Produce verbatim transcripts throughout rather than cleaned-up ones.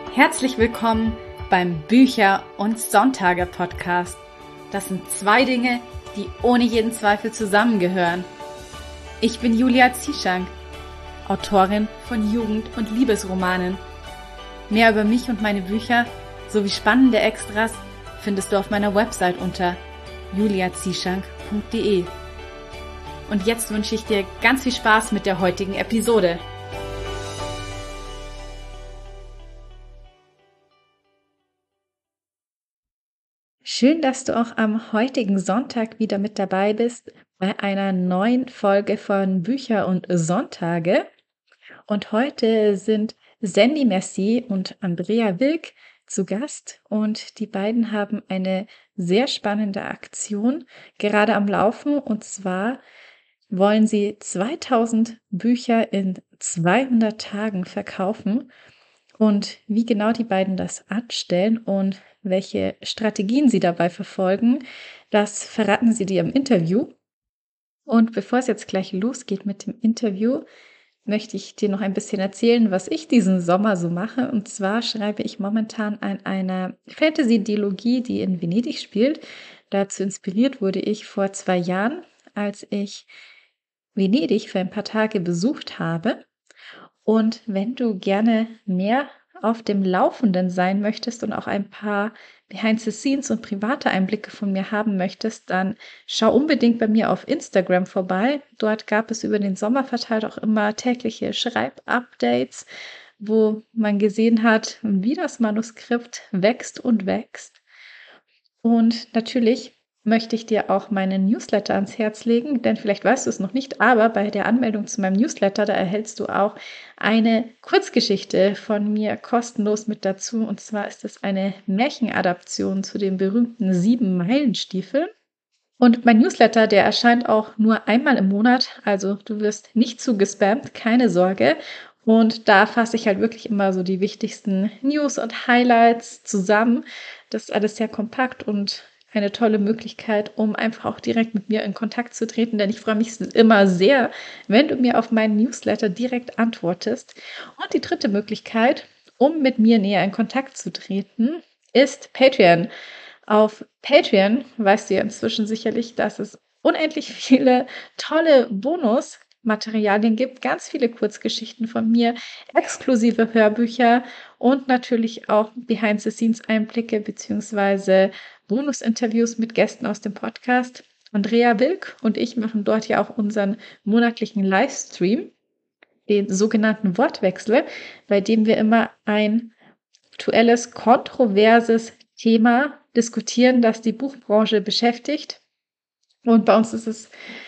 Herzlich willkommen beim Bücher- und Sonntage-Podcast. Das sind zwei Dinge, die ohne jeden Zweifel zusammengehören. Ich bin Julia Zieschank, Autorin von Jugend- und Liebesromanen. Mehr über mich und meine Bücher sowie spannende Extras findest du auf meiner Website unter julia zieschank punkt de. Und jetzt wünsche ich dir ganz viel Spaß mit der heutigen Episode. Schön, dass du auch am heutigen Sonntag wieder mit dabei bist bei einer neuen Folge von Bücher und Sonntage. Und heute sind Sandy Mercier und Andrea Wilk zu Gast und die beiden haben eine sehr spannende Aktion gerade am Laufen, und zwar wollen sie zweitausend Bücher in zweihundert Tagen verkaufen. Und wie genau die beiden das anstellen und welche Strategien sie dabei verfolgen, das verraten sie dir im Interview. Und bevor es jetzt gleich losgeht mit dem Interview, möchte ich dir noch ein bisschen erzählen, was ich diesen Sommer so mache. Und zwar schreibe ich momentan an einer Fantasy-Dilogie, die in Venedig spielt. Dazu inspiriert wurde ich vor zwei Jahren, als ich Venedig für ein paar Tage besucht habe. Und wenn du gerne mehr auf dem Laufenden sein möchtest und auch ein paar Behind-the-Scenes und private Einblicke von mir haben möchtest, dann schau unbedingt bei mir auf Instagram vorbei. Dort gab es über den Sommer verteilt auch immer tägliche Schreibupdates, wo man gesehen hat, wie das Manuskript wächst und wächst. Und natürlich möchte ich dir auch meinen Newsletter ans Herz legen, denn vielleicht weißt du es noch nicht, aber bei der Anmeldung zu meinem Newsletter, da erhältst du auch eine Kurzgeschichte von mir kostenlos mit dazu. Und zwar ist es eine Märchenadaption zu den berühmten sieben Meilenstiefeln. Und mein Newsletter, der erscheint auch nur einmal im Monat, also du wirst nicht zugespammt, keine Sorge. Und da fasse ich halt wirklich immer so die wichtigsten News und Highlights zusammen. Das ist alles sehr kompakt und eine tolle Möglichkeit, um einfach auch direkt mit mir in Kontakt zu treten, denn ich freue mich immer sehr, wenn du mir auf meinen Newsletter direkt antwortest. Und die dritte Möglichkeit, um mit mir näher in Kontakt zu treten, ist Patreon. Auf Patreon weißt du ja inzwischen sicherlich, dass es unendlich viele tolle Bonusmaterialien gibt, ganz viele Kurzgeschichten von mir, exklusive Hörbücher und natürlich auch Behind-the-Scenes-Einblicke beziehungsweise Bonusinterviews mit Gästen aus dem Podcast. Andrea Wilk und ich machen dort ja auch unseren monatlichen Livestream, den sogenannten Wortwechsel, bei dem wir immer ein aktuelles, kontroverses Thema diskutieren, das die Buchbranche beschäftigt. Und bei uns ist es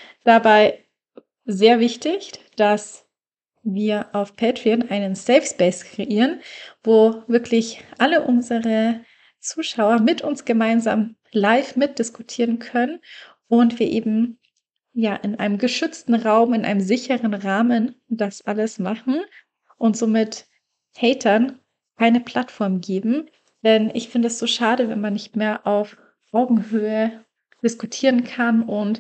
dabei sehr wichtig, dass wir auf Patreon einen Safe Space kreieren, wo wirklich alle unsere Zuschauer mit uns gemeinsam live mitdiskutieren können und wir eben ja in einem geschützten Raum, in einem sicheren Rahmen das alles machen und somit Hatern keine Plattform geben. Denn ich finde es so schade, wenn man nicht mehr auf Augenhöhe diskutieren kann und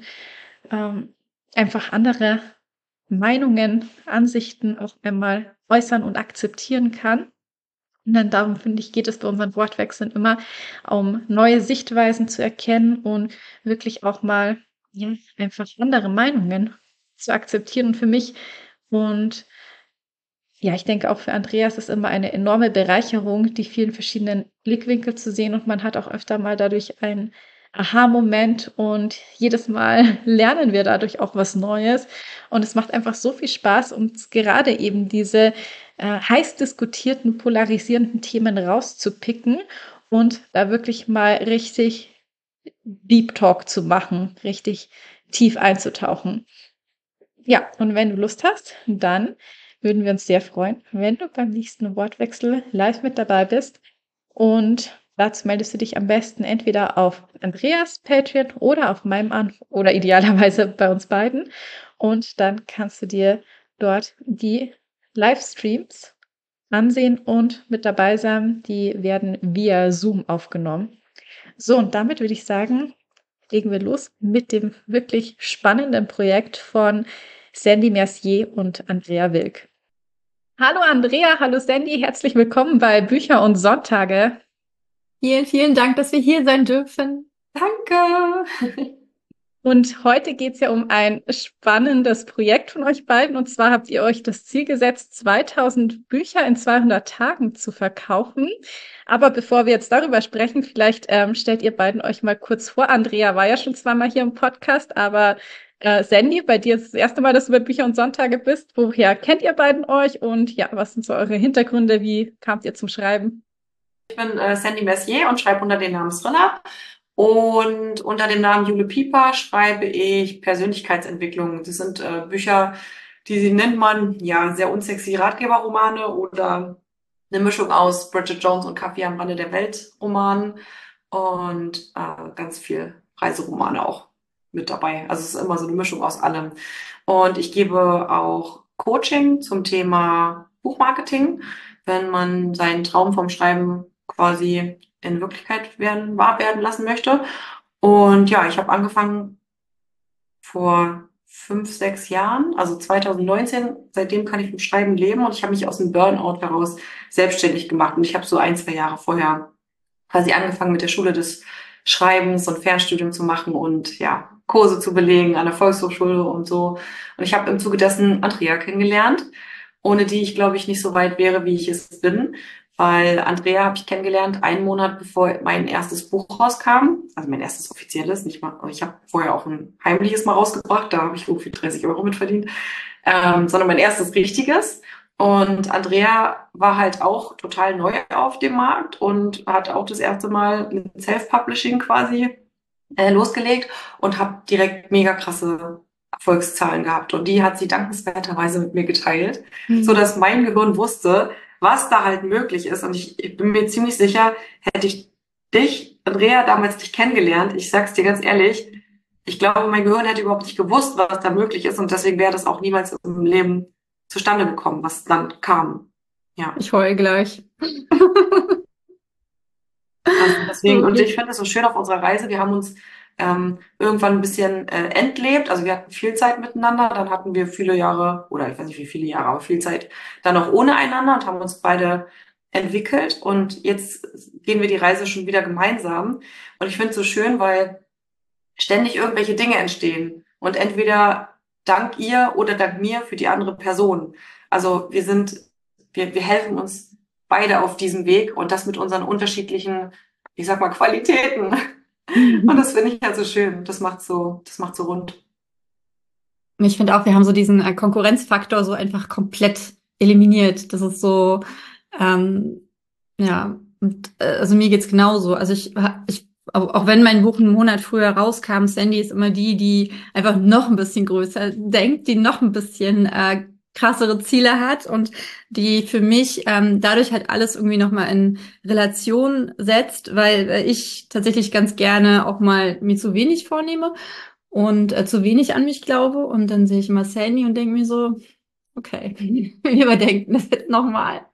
ähm, einfach andere Meinungen, Ansichten auch einmal äußern und akzeptieren kann. Und dann darum, finde ich, geht es bei unseren Wortwechseln immer um neue Sichtweisen zu erkennen und wirklich auch mal ja, einfach andere Meinungen zu akzeptieren. Und für mich und ja, ich denke auch für Andreas ist immer eine enorme Bereicherung, die vielen verschiedenen Blickwinkel zu sehen, und man hat auch öfter mal dadurch einen Aha-Moment und jedes Mal lernen wir dadurch auch was Neues und es macht einfach so viel Spaß, uns gerade eben diese äh, heiß diskutierten, polarisierenden Themen rauszupicken und da wirklich mal richtig Deep Talk zu machen, richtig tief einzutauchen. Ja, und wenn du Lust hast, dann würden wir uns sehr freuen, wenn du beim nächsten Wortwechsel live mit dabei bist. Und dazu meldest du dich am besten entweder auf Andreas Patreon oder auf meinem an oder idealerweise bei uns beiden. Und dann kannst du dir dort die Livestreams ansehen und mit dabei sein. Die werden via Zoom aufgenommen. So, und damit würde ich sagen, legen wir los mit dem wirklich spannenden Projekt von Sandy Mercier und Andrea Wilk. Hallo Andrea, hallo Sandy, herzlich willkommen bei Bücher und Sonntage. Vielen, vielen Dank, dass wir hier sein dürfen. Danke. Und heute geht es ja um ein spannendes Projekt von euch beiden. Und zwar habt ihr euch das Ziel gesetzt, zweitausend Bücher in zweihundert Tagen zu verkaufen. Aber bevor wir jetzt darüber sprechen, vielleicht ähm, stellt ihr beiden euch mal kurz vor. Andrea war ja schon zweimal hier im Podcast, aber äh, Sandy, bei dir ist das erste Mal, dass du bei Bücher und Sonntage bist. Woher kennt ihr beiden euch? Und ja, was sind so eure Hintergründe? Wie kamt ihr zum Schreiben? Ich bin äh, Sandy Mercier und schreibe unter dem Namen Srilla. Und unter dem Namen Jule Pieper schreibe ich Persönlichkeitsentwicklung. Das sind äh, Bücher, die nennt man ja sehr unsexy Ratgeberromane oder eine Mischung aus Bridget Jones und Kaffee am Rande der Welt Romanen und äh, ganz viel Reiseromane auch mit dabei. Also es ist immer so eine Mischung aus allem. Und ich gebe auch Coaching zum Thema Buchmarketing, wenn man seinen Traum vom Schreiben quasi in Wirklichkeit werden, wahr werden lassen möchte. Und ja, ich habe angefangen vor fünf, sechs Jahren, also zwanzig neunzehn. Seitdem kann ich vom Schreiben leben und ich habe mich aus dem Burnout heraus selbstständig gemacht. Und ich habe so ein, zwei Jahre vorher quasi angefangen mit der Schule des Schreibens und Fernstudium zu machen und ja, Kurse zu belegen an der Volkshochschule und so. Und ich habe im Zuge dessen Andrea kennengelernt, ohne die ich, glaube ich, nicht so weit wäre, wie ich es bin. Weil Andrea habe ich kennengelernt einen Monat bevor mein erstes Buch rauskam. Also mein erstes offizielles, nicht mal. Ich habe vorher auch ein heimliches mal rausgebracht, da habe ich irgendwie dreißig Euro mit verdient. Ähm, sondern mein erstes richtiges. Und Andrea war halt auch total neu auf dem Markt und hat auch das erste Mal mit Self-Publishing quasi äh, losgelegt und habe direkt mega krasse Erfolgszahlen gehabt. Und die hat sie dankenswerterweise mit mir geteilt, so Mhm. dass mein Gehirn wusste, was da halt möglich ist. Und ich, ich bin mir ziemlich sicher, hätte ich dich, Andrea, damals nicht kennengelernt, ich sag's dir ganz ehrlich, ich glaube, mein Gehirn hätte überhaupt nicht gewusst, was da möglich ist. Und deswegen wäre das auch niemals im Leben zustande gekommen, was dann kam. Ja. Ich heule gleich. Also deswegen, und ich Wirklich. finde es so schön auf unserer Reise. Wir haben uns ähm, irgendwann ein bisschen äh, entlebt. Also wir hatten viel Zeit miteinander. Dann hatten wir viele Jahre, oder ich weiß nicht wie viele Jahre, aber viel Zeit dann auch ohne einander und haben uns beide entwickelt. Und jetzt gehen wir die Reise schon wieder gemeinsam. Und ich finde es so schön, weil ständig irgendwelche Dinge entstehen. Und entweder dank ihr oder dank mir für die andere Person. Also wir sind, wir, wir helfen uns beide auf diesem Weg und das mit unseren unterschiedlichen, ich sag mal, Qualitäten. Und das finde ich halt so schön. Das macht so, das macht so rund. Ich finde auch, wir haben so diesen äh, Konkurrenzfaktor so einfach komplett eliminiert. Das ist so, ähm, ja, und, äh, also mir geht's genauso. Also ich, ich, auch auch wenn mein Buch einen Monat früher rauskam, Sandy ist immer die, die einfach noch ein bisschen größer denkt, die noch ein bisschen äh, krassere Ziele hat und die für mich ähm, dadurch halt alles irgendwie nochmal in Relation setzt, weil äh, ich tatsächlich ganz gerne auch mal mir zu wenig vornehme und äh, zu wenig an mich glaube. Und dann sehe ich immer Sandy und denke mir so, okay, wir überdenken das jetzt nochmal.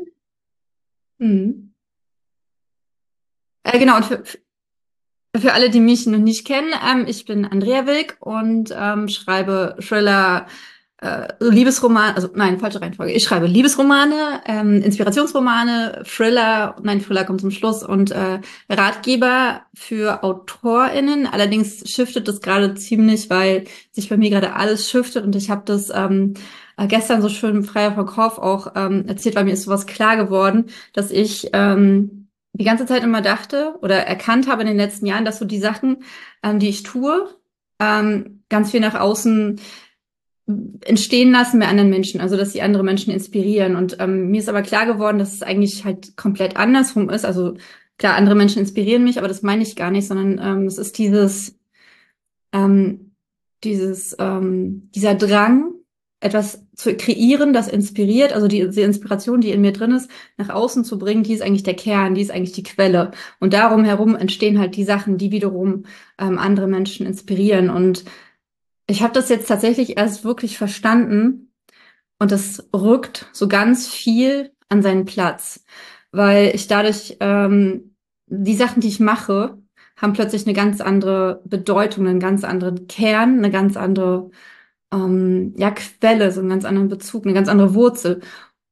Mhm. Äh, genau, und für, für alle, die mich noch nicht kennen, ähm, ich bin Andrea Wilk und ähm, schreibe Thriller, äh, Liebesroman, also nein, falsche Reihenfolge. Ich schreibe Liebesromane, ähm, Inspirationsromane, Thriller, nein, Thriller kommt zum Schluss und äh, Ratgeber für AutorInnen. Allerdings shiftet das gerade ziemlich, weil sich bei mir gerade alles shiftet und ich habe das ähm, äh, gestern so schön im Freier Verkauf auch ähm, erzählt, weil mir ist sowas klar geworden, dass ich ähm, die ganze Zeit immer dachte oder erkannt habe in den letzten Jahren, dass so die Sachen, ähm, die ich tue, ähm, ganz viel nach außen entstehen lassen bei anderen Menschen, also dass sie andere Menschen inspirieren. Und ähm, mir ist aber klar geworden, dass es eigentlich halt komplett andersrum ist. Also klar, andere Menschen inspirieren mich, aber das meine ich gar nicht, sondern ähm, es ist dieses, ähm, dieses, ähm, dieser Drang, etwas zu kreieren, das inspiriert, also die, die Inspiration, die in mir drin ist, nach außen zu bringen, die ist eigentlich der Kern, die ist eigentlich die Quelle. Und darum herum entstehen halt die Sachen, die wiederum ähm, andere Menschen inspirieren. Und ich habe das jetzt tatsächlich erst wirklich verstanden und das rückt so ganz viel an seinen Platz, weil ich dadurch ähm, die Sachen, die ich mache, haben plötzlich eine ganz andere Bedeutung, einen ganz anderen Kern, eine ganz andere ähm, ja, Quelle, so einen ganz anderen Bezug, eine ganz andere Wurzel.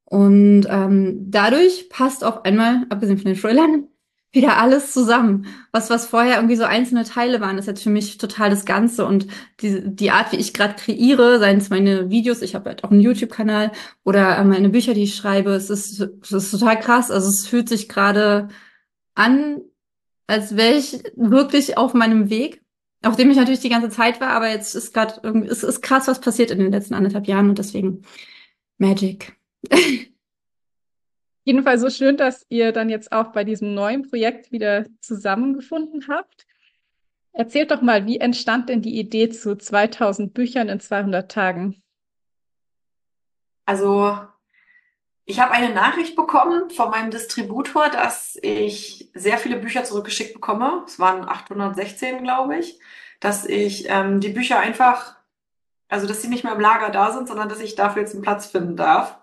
Und ähm, dadurch passt auf einmal, abgesehen von den Thrillern, wieder alles zusammen. Was, was vorher irgendwie so einzelne Teile waren, ist jetzt für mich total das Ganze. Und die, die Art, wie ich gerade kreiere, seien es meine Videos, ich habe halt auch einen YouTube-Kanal oder äh, meine Bücher, die ich schreibe, es ist, es ist total krass. Also es fühlt sich gerade an, als wäre ich wirklich auf meinem Weg, auf dem ich natürlich die ganze Zeit war, aber jetzt ist gerade irgendwie, es ist krass, was passiert in den letzten anderthalb Jahren und deswegen Magic. Jedenfalls so schön, dass ihr dann jetzt auch bei diesem neuen Projekt wieder zusammengefunden habt. Erzählt doch mal, wie entstand denn die Idee zu zweitausend Büchern in zweihundert Tagen? Also ich habe eine Nachricht bekommen von meinem Distributor, dass ich sehr viele Bücher zurückgeschickt bekomme. Es waren achthundertsechzehn, glaube ich, dass ich ähm, die Bücher einfach, also dass sie nicht mehr im Lager da sind, sondern dass ich dafür jetzt einen Platz finden darf.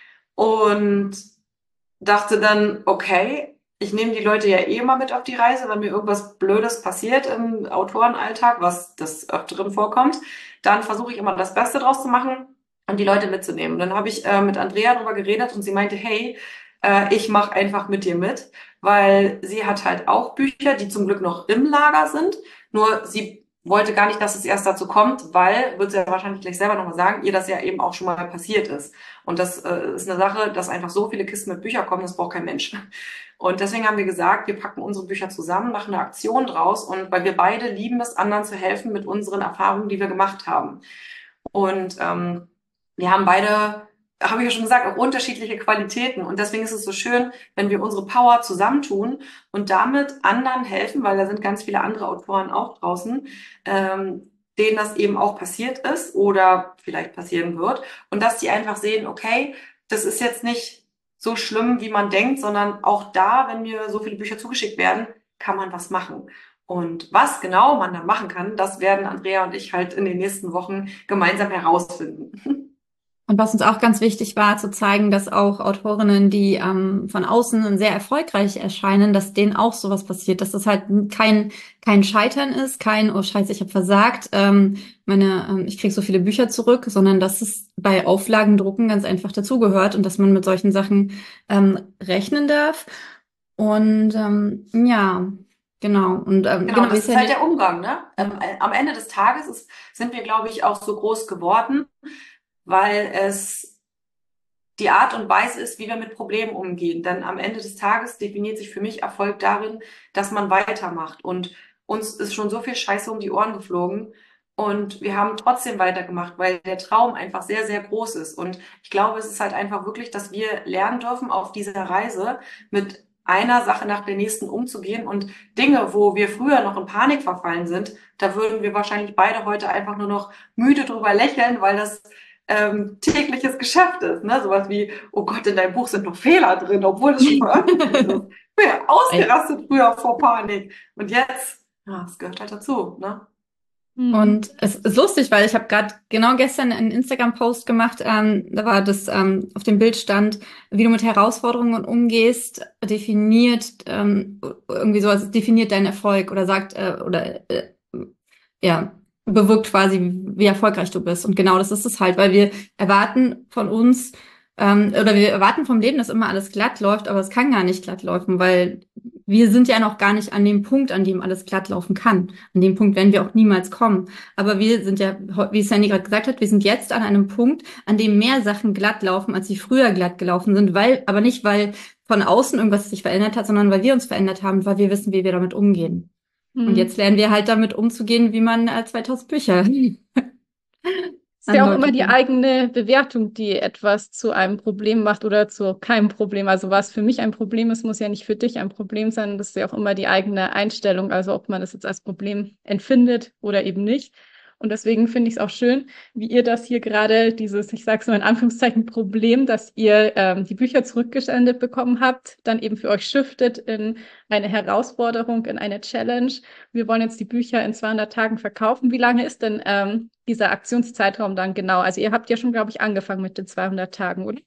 Und dachte dann, okay, ich nehme die Leute ja eh mal mit auf die Reise, wenn mir irgendwas Blödes passiert im Autorenalltag, was des Öfteren vorkommt, dann versuche ich immer das Beste draus zu machen und die Leute mitzunehmen. Und dann habe ich äh, mit Andrea darüber geredet und sie meinte, hey, äh, ich mache einfach mit dir mit, weil sie hat halt auch Bücher, die zum Glück noch im Lager sind, nur sie wollte gar nicht, dass es erst dazu kommt, weil, wird sie ja wahrscheinlich gleich selber nochmal sagen, ihr das ja eben auch schon mal passiert ist. Und das äh, ist eine Sache, dass einfach so viele Kisten mit Büchern kommen, das braucht kein Mensch. Und deswegen haben wir gesagt, wir packen unsere Bücher zusammen, machen eine Aktion draus und weil wir beide lieben es, anderen zu helfen mit unseren Erfahrungen, die wir gemacht haben. Und ähm, wir haben beide, habe ich ja schon gesagt, auch unterschiedliche Qualitäten. Und deswegen ist es so schön, wenn wir unsere Power zusammentun und damit anderen helfen, weil da sind ganz viele andere Autoren auch draußen, ähm, denen das eben auch passiert ist oder vielleicht passieren wird. Und dass die einfach sehen, okay, das ist jetzt nicht so schlimm, wie man denkt, sondern auch da, wenn mir so viele Bücher zugeschickt werden, kann man was machen. Und was genau man da machen kann, das werden Andrea und ich halt in den nächsten Wochen gemeinsam herausfinden. Und was uns auch ganz wichtig war, zu zeigen, dass auch Autorinnen, die ähm, von außen sehr erfolgreich erscheinen, dass denen auch sowas passiert, dass das halt kein kein Scheitern ist, kein oh Scheiße, ich habe versagt, ähm, meine ähm, ich krieg so viele Bücher zurück, sondern dass es bei Auflagendrucken ganz einfach dazugehört und dass man mit solchen Sachen ähm, rechnen darf. Und ähm, ja, genau. Und ähm, Genau, genau, wie das es ist ja halt nicht. der Umgang, ne? Ähm, am Ende des Tages ist, sind wir, glaube ich, auch so groß geworden, weil es die Art und Weise ist, wie wir mit Problemen umgehen. Denn am Ende des Tages definiert sich für mich Erfolg darin, dass man weitermacht. Und uns ist schon so viel Scheiße um die Ohren geflogen. Und wir haben trotzdem weitergemacht, weil der Traum einfach sehr, sehr groß ist. Und ich glaube, es ist halt einfach wirklich, dass wir lernen dürfen, auf dieser Reise mit einer Sache nach der nächsten umzugehen und Dinge, wo wir früher noch in Panik verfallen sind, da würden wir wahrscheinlich beide heute einfach nur noch müde drüber lächeln, weil das ähm, tägliches Geschäft ist. Ne? Sowas wie, oh Gott, in deinem Buch sind noch Fehler drin, obwohl es schon veröffentlicht ist. Ich bin ja ausgerastet früher vor Panik. Und jetzt, ja, es gehört halt dazu. Ne? Hm. Und es ist lustig, weil ich habe gerade genau gestern einen Instagram-Post gemacht, ähm, da war das ähm, auf dem Bild stand, wie du mit Herausforderungen umgehst, definiert ähm, irgendwie sowas, definiert deinen Erfolg oder sagt äh, oder äh, ja, bewirkt quasi, wie erfolgreich du bist. Und genau das ist es halt, weil wir erwarten von uns ähm, oder wir erwarten vom Leben, dass immer alles glatt läuft, aber es kann gar nicht glatt laufen, weil wir sind ja noch gar nicht an dem Punkt, an dem alles glatt laufen kann. An dem Punkt werden wir auch niemals kommen. Aber wir sind ja, wie Sandy gerade gesagt hat, wir sind jetzt an einem Punkt, an dem mehr Sachen glatt laufen, als sie früher glatt gelaufen sind, weil, aber nicht, weil von außen irgendwas sich verändert hat, sondern weil wir uns verändert haben, weil wir wissen, wie wir damit umgehen. Und Hm. jetzt lernen wir halt damit umzugehen, wie man äh, zweitausend Bücher Ist ja an auch immer Leute die bringt. eigene Bewertung, die etwas zu einem Problem macht oder zu keinem Problem. Also was für mich ein Problem ist, muss ja nicht für dich ein Problem sein. Das ist ja auch immer die eigene Einstellung, also ob man es jetzt als Problem empfindet oder eben nicht. Und deswegen finde ich es auch schön, wie ihr das hier gerade, dieses, ich sage es mal in Anführungszeichen, Problem, dass ihr ähm, die Bücher zurückgesendet bekommen habt, dann eben für euch shiftet in eine Herausforderung, in eine Challenge. Wir wollen jetzt die Bücher in zweihundert Tagen verkaufen. Wie lange ist denn ähm, dieser Aktionszeitraum dann genau? Also ihr habt ja schon, glaube ich, angefangen mit den zweihundert Tagen, oder?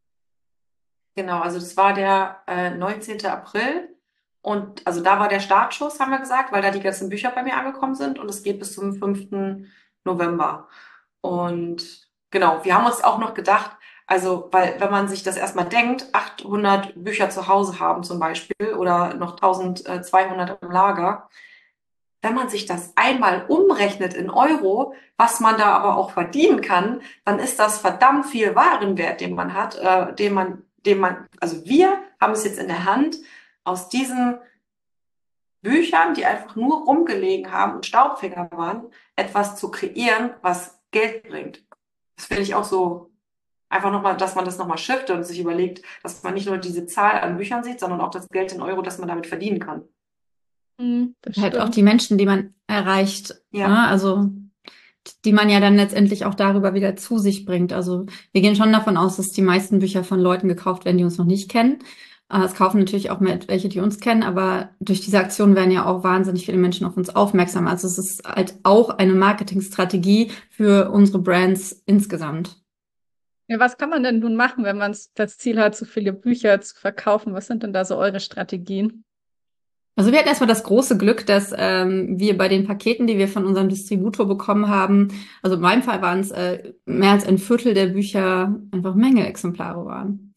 Genau, also das war der äh, neunzehnten April. Und also da war der Startschuss, haben wir gesagt, weil da die ganzen Bücher bei mir angekommen sind. Und es geht bis zum fünften November. Und genau, wir haben uns auch noch gedacht, Also, weil wenn man sich das erstmal denkt, achthundert Bücher zu Hause haben zum Beispiel oder noch eintausendzweihundert im Lager, wenn man sich das einmal umrechnet in Euro, was man da aber auch verdienen kann, dann ist das verdammt viel Warenwert, den man hat, äh, den man, den man, also wir haben es jetzt in der Hand, aus diesen Büchern, die einfach nur rumgelegen haben und Staubfänger waren, etwas zu kreieren, was Geld bringt. Das finde ich auch so einfach nochmal, dass man das nochmal shiftet und sich überlegt, dass man nicht nur diese Zahl an Büchern sieht, sondern auch das Geld in Euro, das man damit verdienen kann. Hm, das Halt auch stimmt. die Menschen, die man erreicht, Ja. ne? Also die man ja dann letztendlich auch darüber wieder zu sich bringt. Also wir gehen schon davon aus, dass die meisten Bücher von Leuten gekauft werden, die uns noch nicht kennen. Äh, Es kaufen natürlich auch mit welche, die uns kennen, aber durch diese Aktion werden ja auch wahnsinnig viele Menschen auf uns aufmerksam. Also es ist halt auch eine Marketingstrategie für unsere Brands insgesamt. Ja, was kann man denn nun machen, wenn man das Ziel hat, so viele Bücher zu verkaufen? Was sind denn da so eure Strategien? Also wir hatten erstmal das große Glück, dass ähm, wir bei den Paketen, die wir von unserem Distributor bekommen haben, also in meinem Fall waren es äh, mehr als ein Viertel der Bücher einfach Mängelexemplare waren.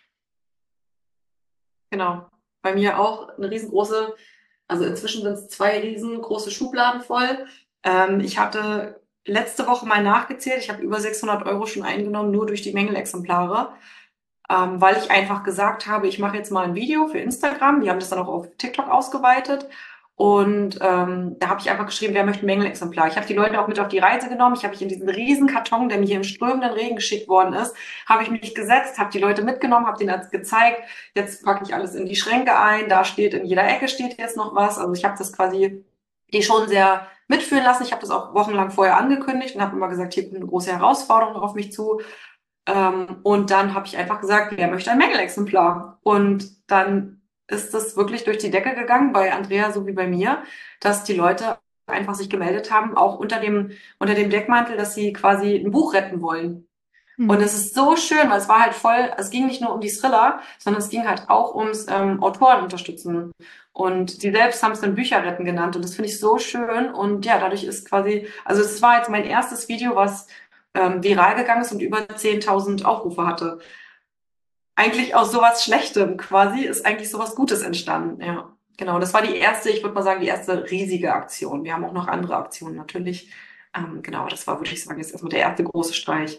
Genau. Bei mir auch eine riesengroße, also inzwischen sind es zwei riesengroße Schubladen voll. Ähm, ich hatte letzte Woche mal nachgezählt, ich habe über sechshundert Euro schon eingenommen, nur durch die Mängelexemplare, ähm, weil ich einfach gesagt habe, ich mache jetzt mal ein Video für Instagram. Die haben das dann auch auf TikTok ausgeweitet. Und ähm, da habe ich einfach geschrieben, wer möchte ein Mängelexemplar. Ich habe die Leute auch mit auf die Reise genommen. Ich habe mich in diesen riesen Karton, der mir hier im strömenden Regen geschickt worden ist, habe ich mich gesetzt, habe die Leute mitgenommen, habe denen das gezeigt. Jetzt packe ich alles in die Schränke ein. Da steht in jeder Ecke steht jetzt noch was. Also ich habe das quasi die schon sehr mitführen lassen. Ich habe das auch wochenlang vorher angekündigt und habe immer gesagt, hier kommt eine große Herausforderung auf mich zu. Ähm, und dann habe ich einfach gesagt, wer möchte ein Mängelexemplar? Und dann ist das wirklich durch die Decke gegangen, bei Andrea so wie bei mir, dass die Leute einfach sich gemeldet haben, auch unter dem, unter dem Deckmantel, dass sie quasi ein Buch retten wollen. Und es ist so schön, weil es war halt voll, es ging nicht nur um die Thriller, sondern es ging halt auch ums ähm, Autoren unterstützen. Und die selbst haben es dann Bücher retten genannt. Und das finde ich so schön. Und ja, dadurch ist quasi, also es war jetzt mein erstes Video, was ähm, viral gegangen ist und über zehntausend Aufrufe hatte. Eigentlich aus sowas Schlechtem quasi ist eigentlich sowas Gutes entstanden. Ja, genau. Das war die erste, ich würde mal sagen, die erste riesige Aktion. Wir haben auch noch andere Aktionen natürlich. Ähm, genau, das war, würde ich sagen, jetzt erstmal der erste große Streich.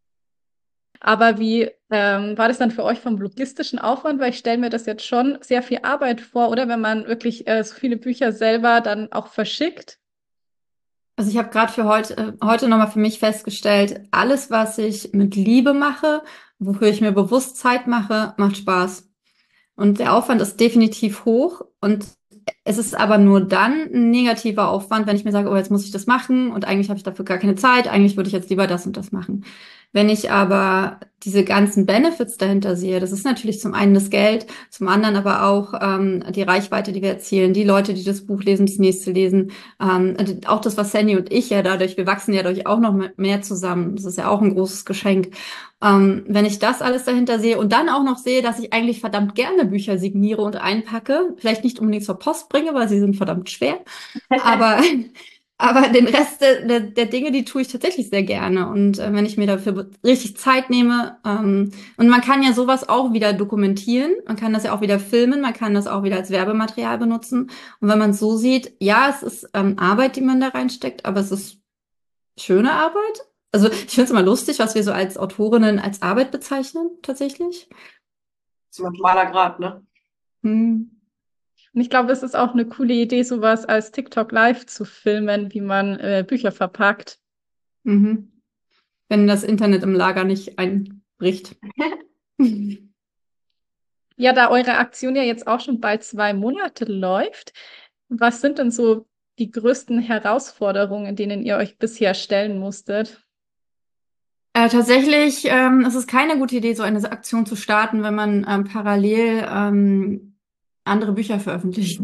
Aber wie ähm, war das dann für euch vom logistischen Aufwand? Weil ich stelle mir das jetzt schon sehr viel Arbeit vor, oder wenn man wirklich äh, so viele Bücher selber dann auch verschickt. Also ich habe gerade für heute, äh, heute nochmal für mich festgestellt, alles, was ich mit Liebe mache, wofür ich mir bewusst Zeit mache, macht Spaß. Und der Aufwand ist definitiv hoch und es ist aber nur dann ein negativer Aufwand, wenn ich mir sage, oh, jetzt muss ich das machen und eigentlich habe ich dafür gar keine Zeit, eigentlich würde ich jetzt lieber das und das machen. Wenn ich aber diese ganzen Benefits dahinter sehe, das ist natürlich zum einen das Geld, zum anderen aber auch ähm, die Reichweite, die wir erzielen, die Leute, die das Buch lesen, das nächste lesen, ähm, auch das, was Sandy und ich ja dadurch, wir wachsen ja dadurch auch noch mehr zusammen. Das ist ja auch ein großes Geschenk. Ähm, wenn ich das alles dahinter sehe und dann auch noch sehe, dass ich eigentlich verdammt gerne Bücher signiere und einpacke, vielleicht nicht unbedingt zur Post bringe, weil sie sind verdammt schwer, aber aber den Rest der, der, der Dinge, die tue ich tatsächlich sehr gerne. Und äh, wenn ich mir dafür richtig Zeit nehme, ähm, und man kann ja sowas auch wieder dokumentieren, man kann das ja auch wieder filmen, man kann das auch wieder als Werbematerial benutzen. Und wenn man es so sieht, ja, es ist ähm, Arbeit, die man da reinsteckt, aber es ist schöne Arbeit. Also ich finde es immer lustig, was wir so als Autorinnen als Arbeit bezeichnen, tatsächlich. So ein schmaler Grat, ne? Hm. Und ich glaube, es ist auch eine coole Idee, sowas als TikTok Live zu filmen, wie man äh, Bücher verpackt. Mhm. Wenn das Internet im Lager nicht einbricht. Ja, da eure Aktion ja jetzt auch schon bald zwei Monate läuft, was sind denn so die größten Herausforderungen, denen ihr euch bisher stellen musstet? Äh, tatsächlich ähm, es ist keine gute Idee, so eine Aktion zu starten, wenn man ähm, parallel ähm, andere Bücher veröffentlicht.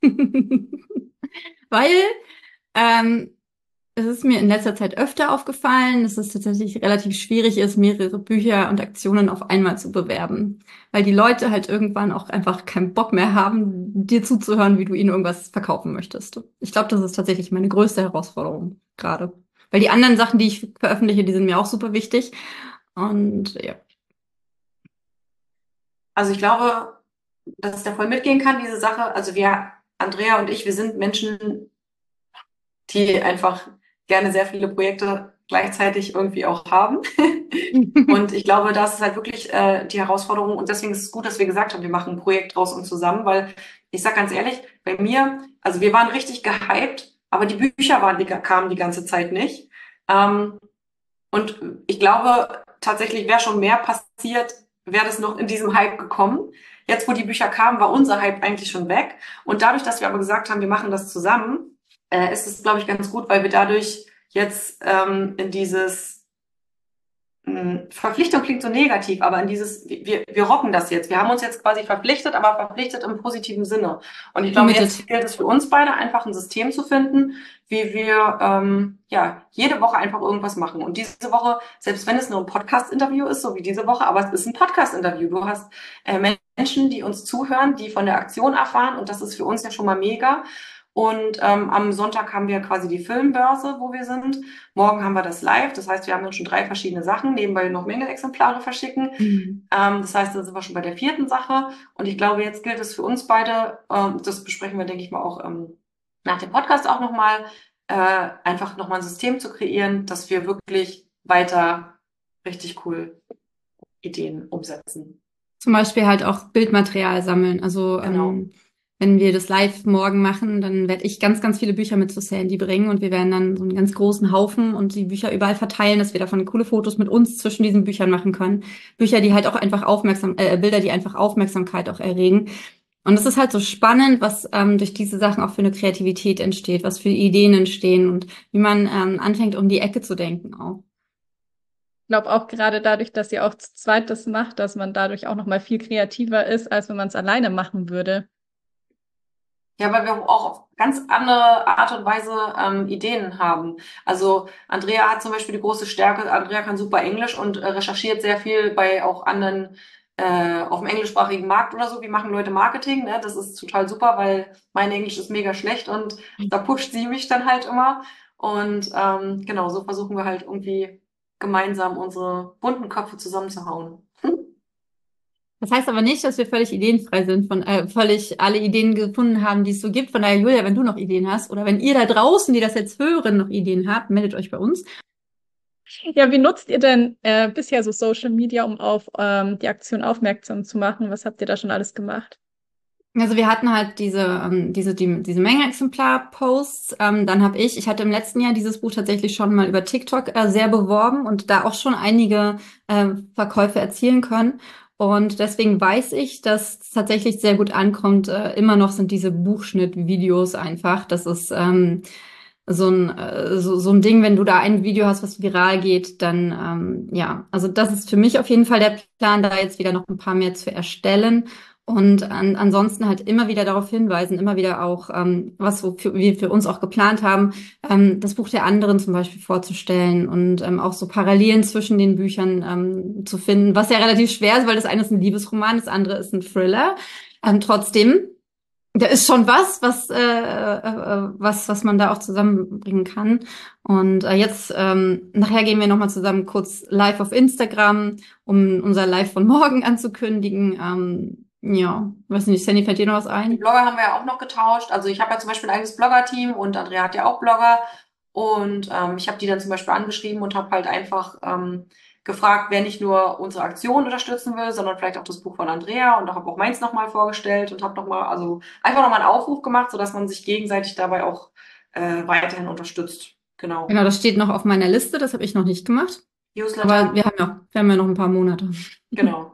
Weil ähm, es ist mir in letzter Zeit öfter aufgefallen, dass es tatsächlich relativ schwierig ist, mehrere Bücher und Aktionen auf einmal zu bewerben. Weil die Leute halt irgendwann auch einfach keinen Bock mehr haben, dir zuzuhören, wie du ihnen irgendwas verkaufen möchtest. Ich glaube, das ist tatsächlich meine größte Herausforderung gerade. Weil die anderen Sachen, die ich veröffentliche, die sind mir auch super wichtig. Und ja. Also ich glaube, dass ich da voll mitgehen kann, diese Sache. Also wir, Andrea und ich, wir sind Menschen, die einfach gerne sehr viele Projekte gleichzeitig irgendwie auch haben. Und ich glaube, das ist halt wirklich äh, die Herausforderung. Und deswegen ist es gut, dass wir gesagt haben, wir machen ein Projekt draus und zusammen, weil ich sag ganz ehrlich, bei mir, also wir waren richtig gehypt, aber die Bücher waren, die kamen die ganze Zeit nicht. Ähm, und ich glaube, tatsächlich wäre schon mehr passiert, wäre das noch in diesem Hype gekommen. Jetzt, wo die Bücher kamen, war unser Hype eigentlich schon weg. Und dadurch, dass wir aber gesagt haben, wir machen das zusammen, äh, ist es, glaube ich, ganz gut, weil wir dadurch jetzt ähm, in dieses mh, Verpflichtung klingt so negativ, aber in dieses, wir, wir rocken das jetzt. Wir haben uns jetzt quasi verpflichtet, aber verpflichtet im positiven Sinne. Und ich glaube, jetzt Committed. gilt es für uns beide, einfach ein System zu finden, wie wir ähm, ja jede Woche einfach irgendwas machen. Und diese Woche, selbst wenn es nur ein Podcast-Interview ist, so wie diese Woche, aber es ist ein Podcast-Interview. Du hast äh, Menschen, die uns zuhören, die von der Aktion erfahren, und das ist für uns ja schon mal mega. Und ähm, am Sonntag haben wir quasi die Filmbörse, wo wir sind. Morgen haben wir das live. Das heißt, wir haben dann schon drei verschiedene Sachen, nebenbei noch Menge-Exemplare verschicken. Mhm. Ähm, das heißt, da sind wir schon bei der vierten Sache. Und ich glaube, jetzt gilt es für uns beide, ähm, das besprechen wir, denke ich mal, auch ähm, nach dem Podcast auch nochmal, äh, einfach nochmal ein System zu kreieren, dass wir wirklich weiter richtig cool Ideen umsetzen. Zum Beispiel halt auch Bildmaterial sammeln. Also Genau. ähm, wenn wir das live morgen machen, dann werde ich ganz, ganz viele Bücher mit zu Sandy bringen und wir werden dann so einen ganz großen Haufen und die Bücher überall verteilen, dass wir davon coole Fotos mit uns zwischen diesen Büchern machen können. Bücher, die halt auch einfach aufmerksam, äh, Bilder, die einfach Aufmerksamkeit auch erregen. Und es ist halt so spannend, was ähm, durch diese Sachen auch für eine Kreativität entsteht, was für Ideen entstehen und wie man ähm, anfängt, um die Ecke zu denken auch. Ich glaube auch gerade dadurch, dass ihr auch zu zweit das macht, dass man dadurch auch noch mal viel kreativer ist, als wenn man es alleine machen würde. Ja, weil wir auch auf ganz andere Art und Weise ähm, Ideen haben. Also Andrea hat zum Beispiel die große Stärke, Andrea kann super Englisch und äh, recherchiert sehr viel bei auch anderen äh, auf dem englischsprachigen Markt oder so. Wie machen Leute Marketing? Ne? Das ist total super, weil mein Englisch ist mega schlecht und da pusht sie mich dann halt immer. Und ähm, genau, so versuchen wir halt irgendwie gemeinsam unsere bunten Köpfe zusammenzuhauen. Das heißt aber nicht, dass wir völlig ideenfrei sind, von äh, völlig alle Ideen gefunden haben, die es so gibt. Von daher, Julia, wenn du noch Ideen hast oder wenn ihr da draußen, die das jetzt hören, noch Ideen habt, meldet euch bei uns. Ja, wie nutzt ihr denn äh, bisher so Social Media, um auf ähm, die Aktion aufmerksam zu machen? Was habt ihr da schon alles gemacht? Also wir hatten halt diese ähm, diese die, diese Menge Exemplar-Posts. Ähm, dann habe ich, ich hatte im letzten Jahr dieses Buch tatsächlich schon mal über TikTok äh, sehr beworben und da auch schon einige äh, Verkäufe erzielen können. Und deswegen weiß ich, dass es tatsächlich sehr gut ankommt. Äh, immer noch sind diese Buchschnitt-Videos einfach. Das ist ähm, so ein äh, so, so ein Ding, wenn du da ein Video hast, was viral geht, dann ähm, ja, also das ist für mich auf jeden Fall der Plan, da jetzt wieder noch ein paar mehr zu erstellen. Und an, ansonsten halt immer wieder darauf hinweisen, immer wieder auch, ähm, was so für, wir für uns auch geplant haben, ähm, das Buch der anderen zum Beispiel vorzustellen und ähm, auch so Parallelen zwischen den Büchern ähm, zu finden, was ja relativ schwer ist, weil das eine ist ein Liebesroman, das andere ist ein Thriller. Ähm, trotzdem, da ist schon was, was, äh, äh, was, was man da auch zusammenbringen kann. Und äh, jetzt, ähm, nachher gehen wir nochmal zusammen kurz live auf Instagram, um unser Live von morgen anzukündigen. Ähm, ja, weiß nicht, Sandy, fällt dir noch was Die ein? Blogger haben wir ja auch noch getauscht. Also ich habe ja zum Beispiel ein eigenes Blogger-Team und Andrea hat ja auch Blogger. Und ähm, ich habe die dann zum Beispiel angeschrieben und habe halt einfach ähm, gefragt, wer nicht nur unsere Aktion unterstützen will, sondern vielleicht auch das Buch von Andrea, und habe auch meins nochmal vorgestellt und habe nochmal, also einfach nochmal einen Aufruf gemacht, sodass man sich gegenseitig dabei auch äh, weiterhin unterstützt. Genau. Genau, das steht noch auf meiner Liste, das habe ich noch nicht gemacht. Aber Newsletter, wir haben ja, wir haben ja noch ein paar Monate. genau.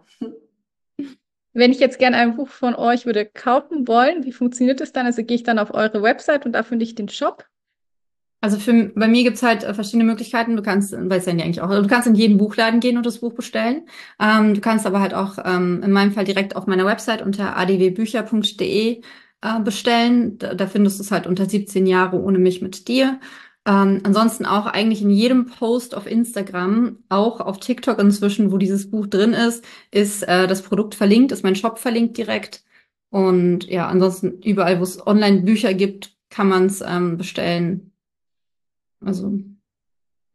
Wenn ich jetzt gerne ein Buch von euch würde kaufen wollen, wie funktioniert das dann? Also gehe ich dann auf eure Website und da finde ich den Shop. Also für, bei mir gibt's halt äh, verschiedene Möglichkeiten. Du kannst, weiß ja eigentlich auch, also du kannst in jeden Buchladen gehen und das Buch bestellen. Ähm, du kannst aber halt auch ähm, in meinem Fall direkt auf meiner Website unter a d w bücher punkt d e äh, bestellen. Da, da findest du es halt unter siebzehn Jahre ohne mich mit dir. Ähm, ansonsten auch eigentlich in jedem Post auf Instagram, auch auf TikTok inzwischen, wo dieses Buch drin ist, ist äh, das Produkt verlinkt, ist mein Shop verlinkt direkt. Und ja, ansonsten überall, wo es Online-Bücher gibt, kann man es ähm, bestellen. Also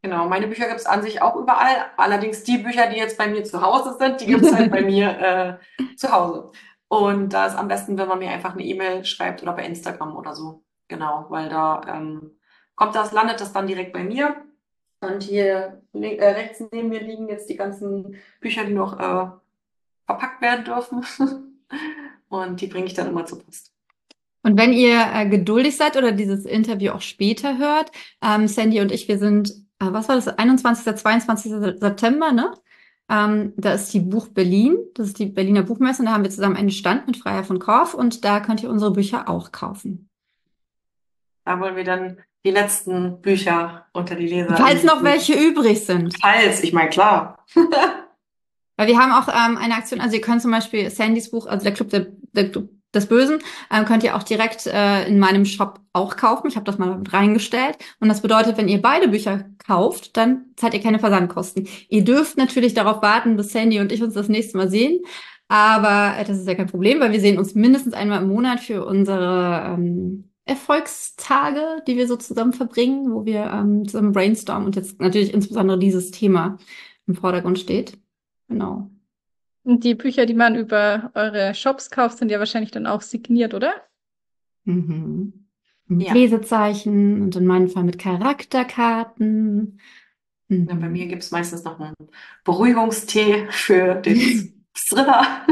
Genau, meine Bücher gibt's an sich auch überall. Allerdings die Bücher, die jetzt bei mir zu Hause sind, die gibt's halt bei mir äh, zu Hause. Und da ist am besten, wenn man mir einfach eine E-Mail schreibt oder bei Instagram oder so. Genau, weil da ähm, kommt das, landet das dann direkt bei mir. Und hier li- äh, rechts neben mir liegen jetzt die ganzen Bücher, die noch äh, verpackt werden dürfen. Und die bringe ich dann immer zur Post. Und wenn ihr äh, geduldig seid oder dieses Interview auch später hört, ähm, Sandy und ich, wir sind, äh, was war das, einundzwanzigsten, zweiundzwanzigsten September, ne? Ähm, da ist die Buch Berlin, das ist die Berliner Buchmesse, und da haben wir zusammen einen Stand mit Freiherr von Korff, und da könnt ihr unsere Bücher auch kaufen. Da wollen wir dann die letzten Bücher unter die Leser Falls noch anbieten. welche übrig sind. Falls, ich meine, klar. Weil wir haben auch ähm, eine Aktion, also ihr könnt zum Beispiel Sandys Buch, also der Club der, der Club des Bösen, ähm, könnt ihr auch direkt äh, in meinem Shop auch kaufen. Ich habe das mal mit reingestellt. Und das bedeutet, wenn ihr beide Bücher kauft, dann zahlt ihr keine Versandkosten. Ihr dürft natürlich darauf warten, bis Sandy und ich uns das nächste Mal sehen. Aber äh, das ist ja kein Problem, weil wir sehen uns mindestens einmal im Monat für unsere ähm, Erfolgstage, die wir so zusammen verbringen, wo wir ähm, zusammen brainstormen und jetzt natürlich insbesondere dieses Thema im Vordergrund steht. Genau. Und die Bücher, die man über eure Shops kauft, sind ja wahrscheinlich dann auch signiert, oder? Mhm. Mit Ja. Lesezeichen und in meinem Fall mit Charakterkarten. Mhm. Ja, bei mir gibt's meistens noch einen Beruhigungstee für den Thriller.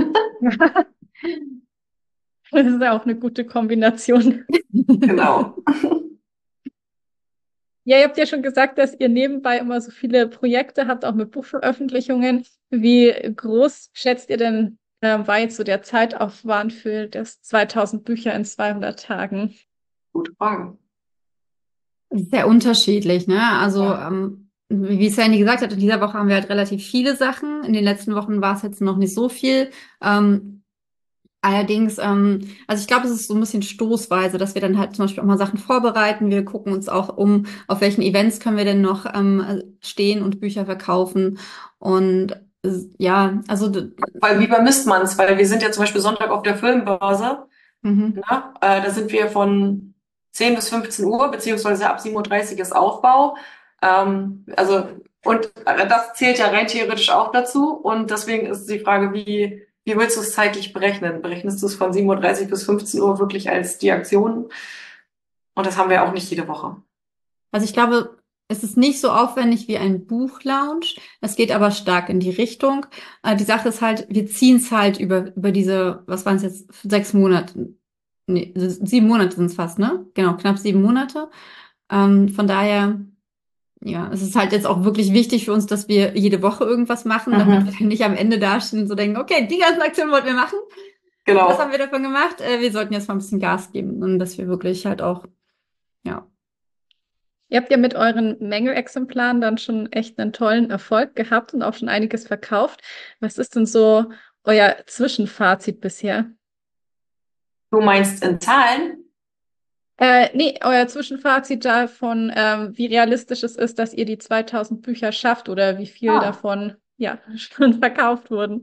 Das ist ja auch eine gute Kombination. Genau. Ja, ihr habt ja schon gesagt, dass ihr nebenbei immer so viele Projekte habt, auch mit Buchveröffentlichungen. Wie groß schätzt ihr denn, äh, war jetzt so der Zeitaufwand für das zweitausend Bücher in zweihundert Tagen? Gute Frage. Sehr unterschiedlich, ne? Also, Ja. ähm, wie Sandy gesagt hat, in dieser Woche haben wir halt relativ viele Sachen. In den letzten Wochen war es jetzt noch nicht so viel. Ähm, allerdings, ähm, also ich glaube, es ist so ein bisschen stoßweise, dass wir dann halt zum Beispiel auch mal Sachen vorbereiten. Wir gucken uns auch um, auf welchen Events können wir denn noch ähm, stehen und Bücher verkaufen. Und äh, ja, also d- Weil wie bemisst man's? Weil wir sind ja zum Beispiel Sonntag auf der Filmbörse. mhm. Ne? Äh, da sind wir von zehn bis fünfzehn Uhr, beziehungsweise ab sieben Uhr dreißig ist Aufbau. Ähm, also, und äh, das zählt ja rein theoretisch auch dazu. Und deswegen ist die Frage, wie, wie willst du es zeitlich berechnen? Berechnest du es von sieben Uhr dreißig bis fünfzehn Uhr wirklich als die Aktion? Und das haben wir auch nicht jede Woche. Also ich glaube, es ist nicht so aufwendig wie ein Buchlaunch. Es geht aber stark in die Richtung. Äh, die Sache ist halt, wir ziehen es halt über, über diese, was waren es jetzt, sechs Monate? Nee, sieben Monate sind es fast, ne? Genau, knapp sieben Monate. Ähm, von daher, ja, es ist halt jetzt auch wirklich wichtig für uns, dass wir jede Woche irgendwas machen, damit wir Mhm. dann nicht am Ende dastehen und so denken, okay, die ganzen Aktionen wollten wir machen. Was haben Genau. wir davon gemacht? Äh, wir sollten jetzt mal ein bisschen Gas geben und dass wir wirklich halt auch, ja. Ihr habt ja mit euren Mängelexemplaren dann schon echt einen tollen Erfolg gehabt und auch schon einiges verkauft. Was ist denn so euer Zwischenfazit bisher? Du meinst in Zahlen? Äh, nee, euer Zwischenfazit davon, ähm, wie realistisch es ist, dass ihr die zweitausend Bücher schafft oder wie viel Ah. davon, ja, schon verkauft wurden.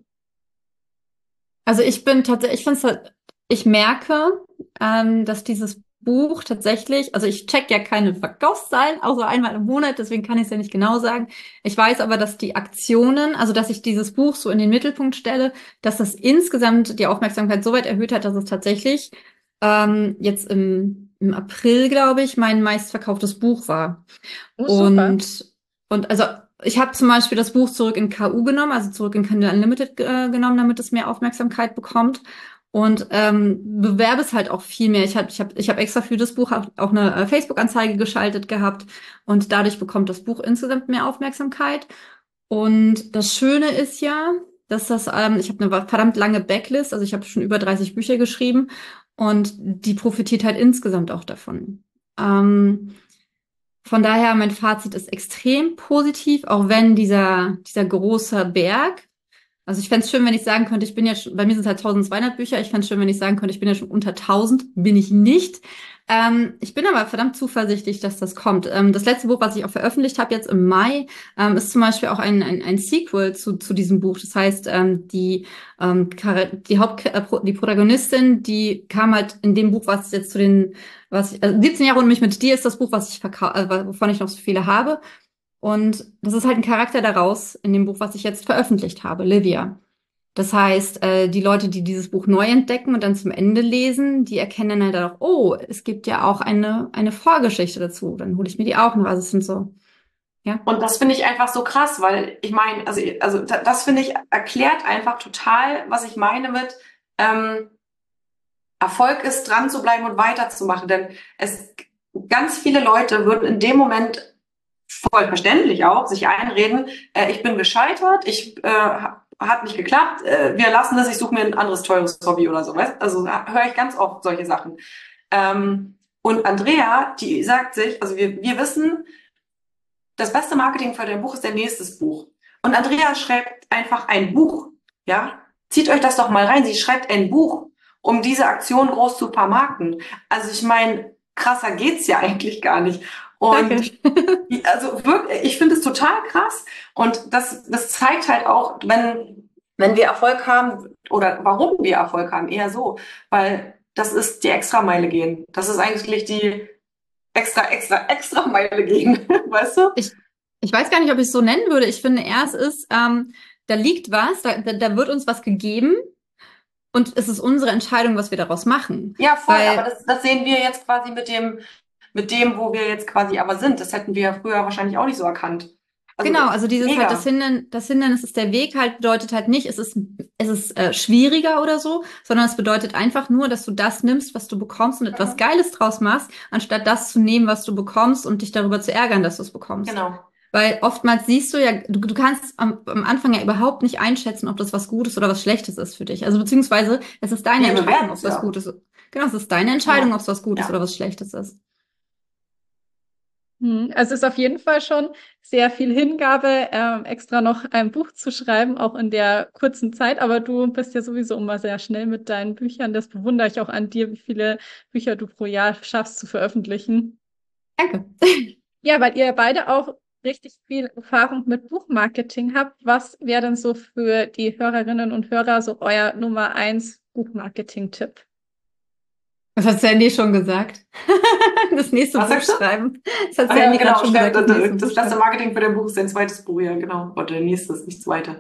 Also ich bin tatsächlich, ich finde es, ich merke, ähm, dass dieses Buch tatsächlich, also ich check ja keine Verkaufszahlen, außer einmal im Monat, deswegen kann ich es ja nicht genau sagen. Ich weiß aber, dass die Aktionen, also dass ich dieses Buch so in den Mittelpunkt stelle, dass das insgesamt die Aufmerksamkeit so weit erhöht hat, dass es tatsächlich ähm, jetzt im, im April, glaube ich, mein meistverkauftes Buch war. Oh, super. Und, und also ich habe zum Beispiel das Buch zurück in K U genommen, also zurück in Kindle Unlimited äh, genommen, damit es mehr Aufmerksamkeit bekommt. Und ähm, bewerbe es halt auch viel mehr. Ich habe ich hab, ich hab extra für das Buch auch, auch eine äh, Facebook-Anzeige geschaltet gehabt. Und dadurch bekommt das Buch insgesamt mehr Aufmerksamkeit. Und das Schöne ist ja, dass das, ähm, ich habe eine verdammt lange Backlist, also ich habe schon über dreißig Bücher geschrieben und die profitiert halt insgesamt auch davon. Ähm, von daher, mein Fazit ist extrem positiv, auch wenn dieser, dieser große Berg, also ich fände es schön, wenn ich sagen könnte, ich bin ja schon, bei mir sind es halt zwölfhundert Bücher, ich fände es schön, wenn ich sagen könnte, ich bin ja schon unter tausend, bin ich nicht. Ähm, ich bin aber verdammt zuversichtlich, dass das kommt. Ähm, das letzte Buch, was ich auch veröffentlicht habe jetzt im Mai, ähm, ist zum Beispiel auch ein, ein, ein Sequel zu, zu diesem Buch. Das heißt, ähm, die, ähm, die Haupt, äh, die Protagonistin, die kam halt in dem Buch, was jetzt zu den, was ich, also siebzehn Jahre und mich mit dir ist das Buch, was ich verkau äh, wovon ich noch so viele habe. Und das ist halt ein Charakter daraus in dem Buch, was ich jetzt veröffentlicht habe, Livia. Das heißt, äh, die Leute, die dieses Buch neu entdecken und dann zum Ende lesen, die erkennen halt auch, oh, es gibt ja auch eine, eine Vorgeschichte dazu. Dann hole ich mir die auch noch. Also es sind so, ja. Und das finde ich einfach so krass, weil ich meine, also, also da- das finde ich erklärt einfach total, was ich meine mit ähm, Erfolg ist, dran zu bleiben und weiterzumachen. Denn es ganz viele Leute würden in dem Moment voll verständlich auch sich einreden, äh, ich bin gescheitert, ich äh, hat nicht geklappt, äh, wir lassen das, ich suche mir ein anderes teures Hobby oder so, weißt? Also höre ich ganz oft solche Sachen. Ähm, und Andrea, die sagt sich, also wir, wir wissen, das beste Marketing für dein Buch ist dein nächstes Buch. Und Andrea schreibt einfach ein Buch, ja? Zieht euch das doch mal rein. Sie schreibt ein Buch, um diese Aktion groß zu vermarkten. Also ich meine, krasser geht's ja eigentlich gar nicht. Und Danke. also wirklich, ich finde es total krass. Und das, das zeigt halt auch, wenn, wenn wir Erfolg haben oder warum wir Erfolg haben, eher so. Weil das ist die Extrameile gehen. Das ist eigentlich die extra, extra, extra Meile gehen, weißt du? Ich, ich weiß gar nicht, ob ich es so nennen würde. Ich finde, erst ist, ähm, da liegt was, da, da, da wird uns was gegeben und es ist unsere Entscheidung, was wir daraus machen. Ja, voll, Weil, aber das, das sehen wir jetzt quasi mit dem, mit dem, wo wir jetzt quasi aber sind. Das hätten wir ja früher wahrscheinlich auch nicht so erkannt. Also genau, also dieses halt, das mega. Hindernis, das Hindernis ist der Weg halt, bedeutet halt nicht, es ist, es ist äh, schwieriger oder so, sondern es bedeutet einfach nur, dass du das nimmst, was du bekommst und etwas Mhm. Geiles draus machst, anstatt das zu nehmen, was du bekommst und dich darüber zu ärgern, dass du es bekommst. Genau. Weil oftmals siehst du ja, du, du kannst am, am Anfang ja überhaupt nicht einschätzen, ob das was Gutes oder was Schlechtes ist für dich. Also beziehungsweise es ist deine Wir Entscheidung, bewerten ob es es was ja. Gutes ist. Genau, es ist deine Entscheidung, Ja. ob es was Gutes Ja. oder was Schlechtes ist. Hm, Also es ist auf jeden Fall schon sehr viel Hingabe, ähm, extra noch ein Buch zu schreiben, auch in der kurzen Zeit. Aber du bist ja sowieso immer sehr schnell mit deinen Büchern. Das bewundere ich auch an dir, wie viele Bücher du pro Jahr schaffst zu veröffentlichen. Danke. Ja, weil ihr beide auch richtig viel Erfahrung mit Buchmarketing habt. Was wäre denn so für die Hörerinnen und Hörer so euer Nummer eins Buchmarketing-Tipp? Das hat Sandy schon gesagt. Das nächste Was Buch sagst du? schreiben. Das hat Ah ja, Sandy gerade genau, schon stimmt. gesagt, das Das, nächste Buch das beste schreiben. Marketing für dein Buch ist dein zweites Buch, ja, genau. Oder der nächste ist nicht zweite.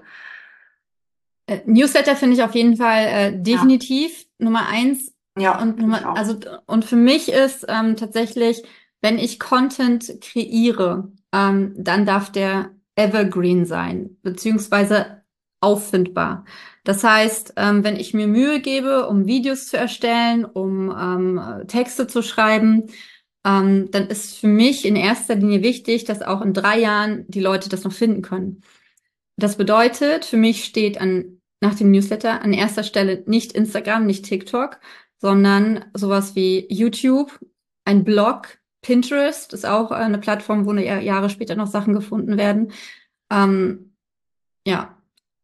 Äh, Newsletter finde ich auf jeden Fall äh, definitiv Nummer eins. Ja, Und finde ich Nummer, auch. also und für mich ist ähm, tatsächlich, wenn ich Content kreiere, ähm, dann darf der evergreen sein, beziehungsweise auffindbar. Das heißt, ähm, wenn ich mir Mühe gebe, um Videos zu erstellen, um ähm, Texte zu schreiben, ähm, dann ist für mich in erster Linie wichtig, dass auch in drei Jahren die Leute das noch finden können. Das bedeutet, für mich steht an, nach dem Newsletter an erster Stelle nicht Instagram, nicht TikTok, sondern sowas wie YouTube, ein Blog, Pinterest ist auch eine Plattform, wo eine Jahre später noch Sachen gefunden werden. Ähm, ja,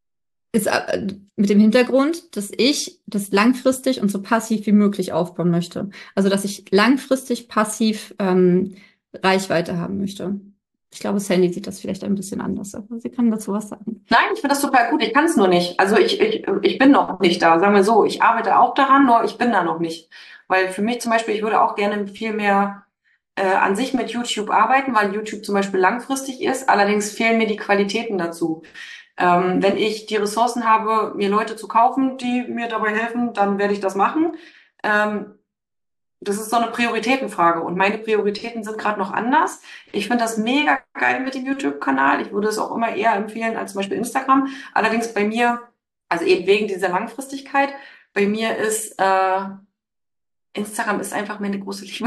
ist äh, mit dem Hintergrund, dass ich das langfristig und so passiv wie möglich aufbauen möchte. Also, dass ich langfristig passiv ähm, Reichweite haben möchte. Ich glaube, Sandy sieht das vielleicht ein bisschen anders, aber sie kann dazu was sagen. Nein, ich finde das super gut. Ich kann es nur nicht. Also ich, ich, ich bin noch nicht da, sagen wir so. Ich arbeite auch daran, nur ich bin da noch nicht. Weil für mich zum Beispiel, ich würde auch gerne viel mehr äh, an sich mit YouTube arbeiten, weil YouTube zum Beispiel langfristig ist. Allerdings fehlen mir die Qualitäten dazu. Ähm, wenn ich die Ressourcen habe, mir Leute zu kaufen, die mir dabei helfen, dann werde ich das machen. Ähm, das ist so eine Prioritätenfrage und meine Prioritäten sind gerade noch anders. Ich finde das mega geil mit dem YouTube-Kanal. Ich würde es auch immer eher empfehlen als zum Beispiel Instagram. Allerdings bei mir, also eben wegen dieser Langfristigkeit, bei mir ist äh, Instagram ist einfach meine große Liebe.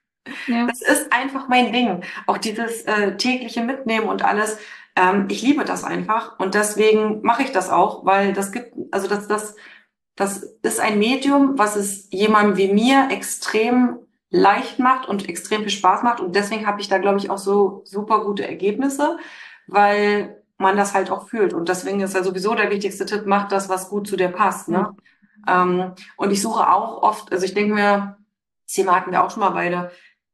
Ja. Das ist einfach mein Ding. Auch dieses äh, tägliche Mitnehmen und alles. Ähm, ich liebe das einfach und deswegen mache ich das auch, weil das gibt, also das, das, das ist ein Medium, was es jemandem wie mir extrem leicht macht und extrem viel Spaß macht und deswegen habe ich da, glaube ich, auch so super gute Ergebnisse, weil man das halt auch fühlt und deswegen ist ja sowieso der wichtigste Tipp, mach das, was gut zu dir passt, ne? Ähm, und ich suche auch oft, also ich denke mir, das Thema hatten wir auch schon mal beide,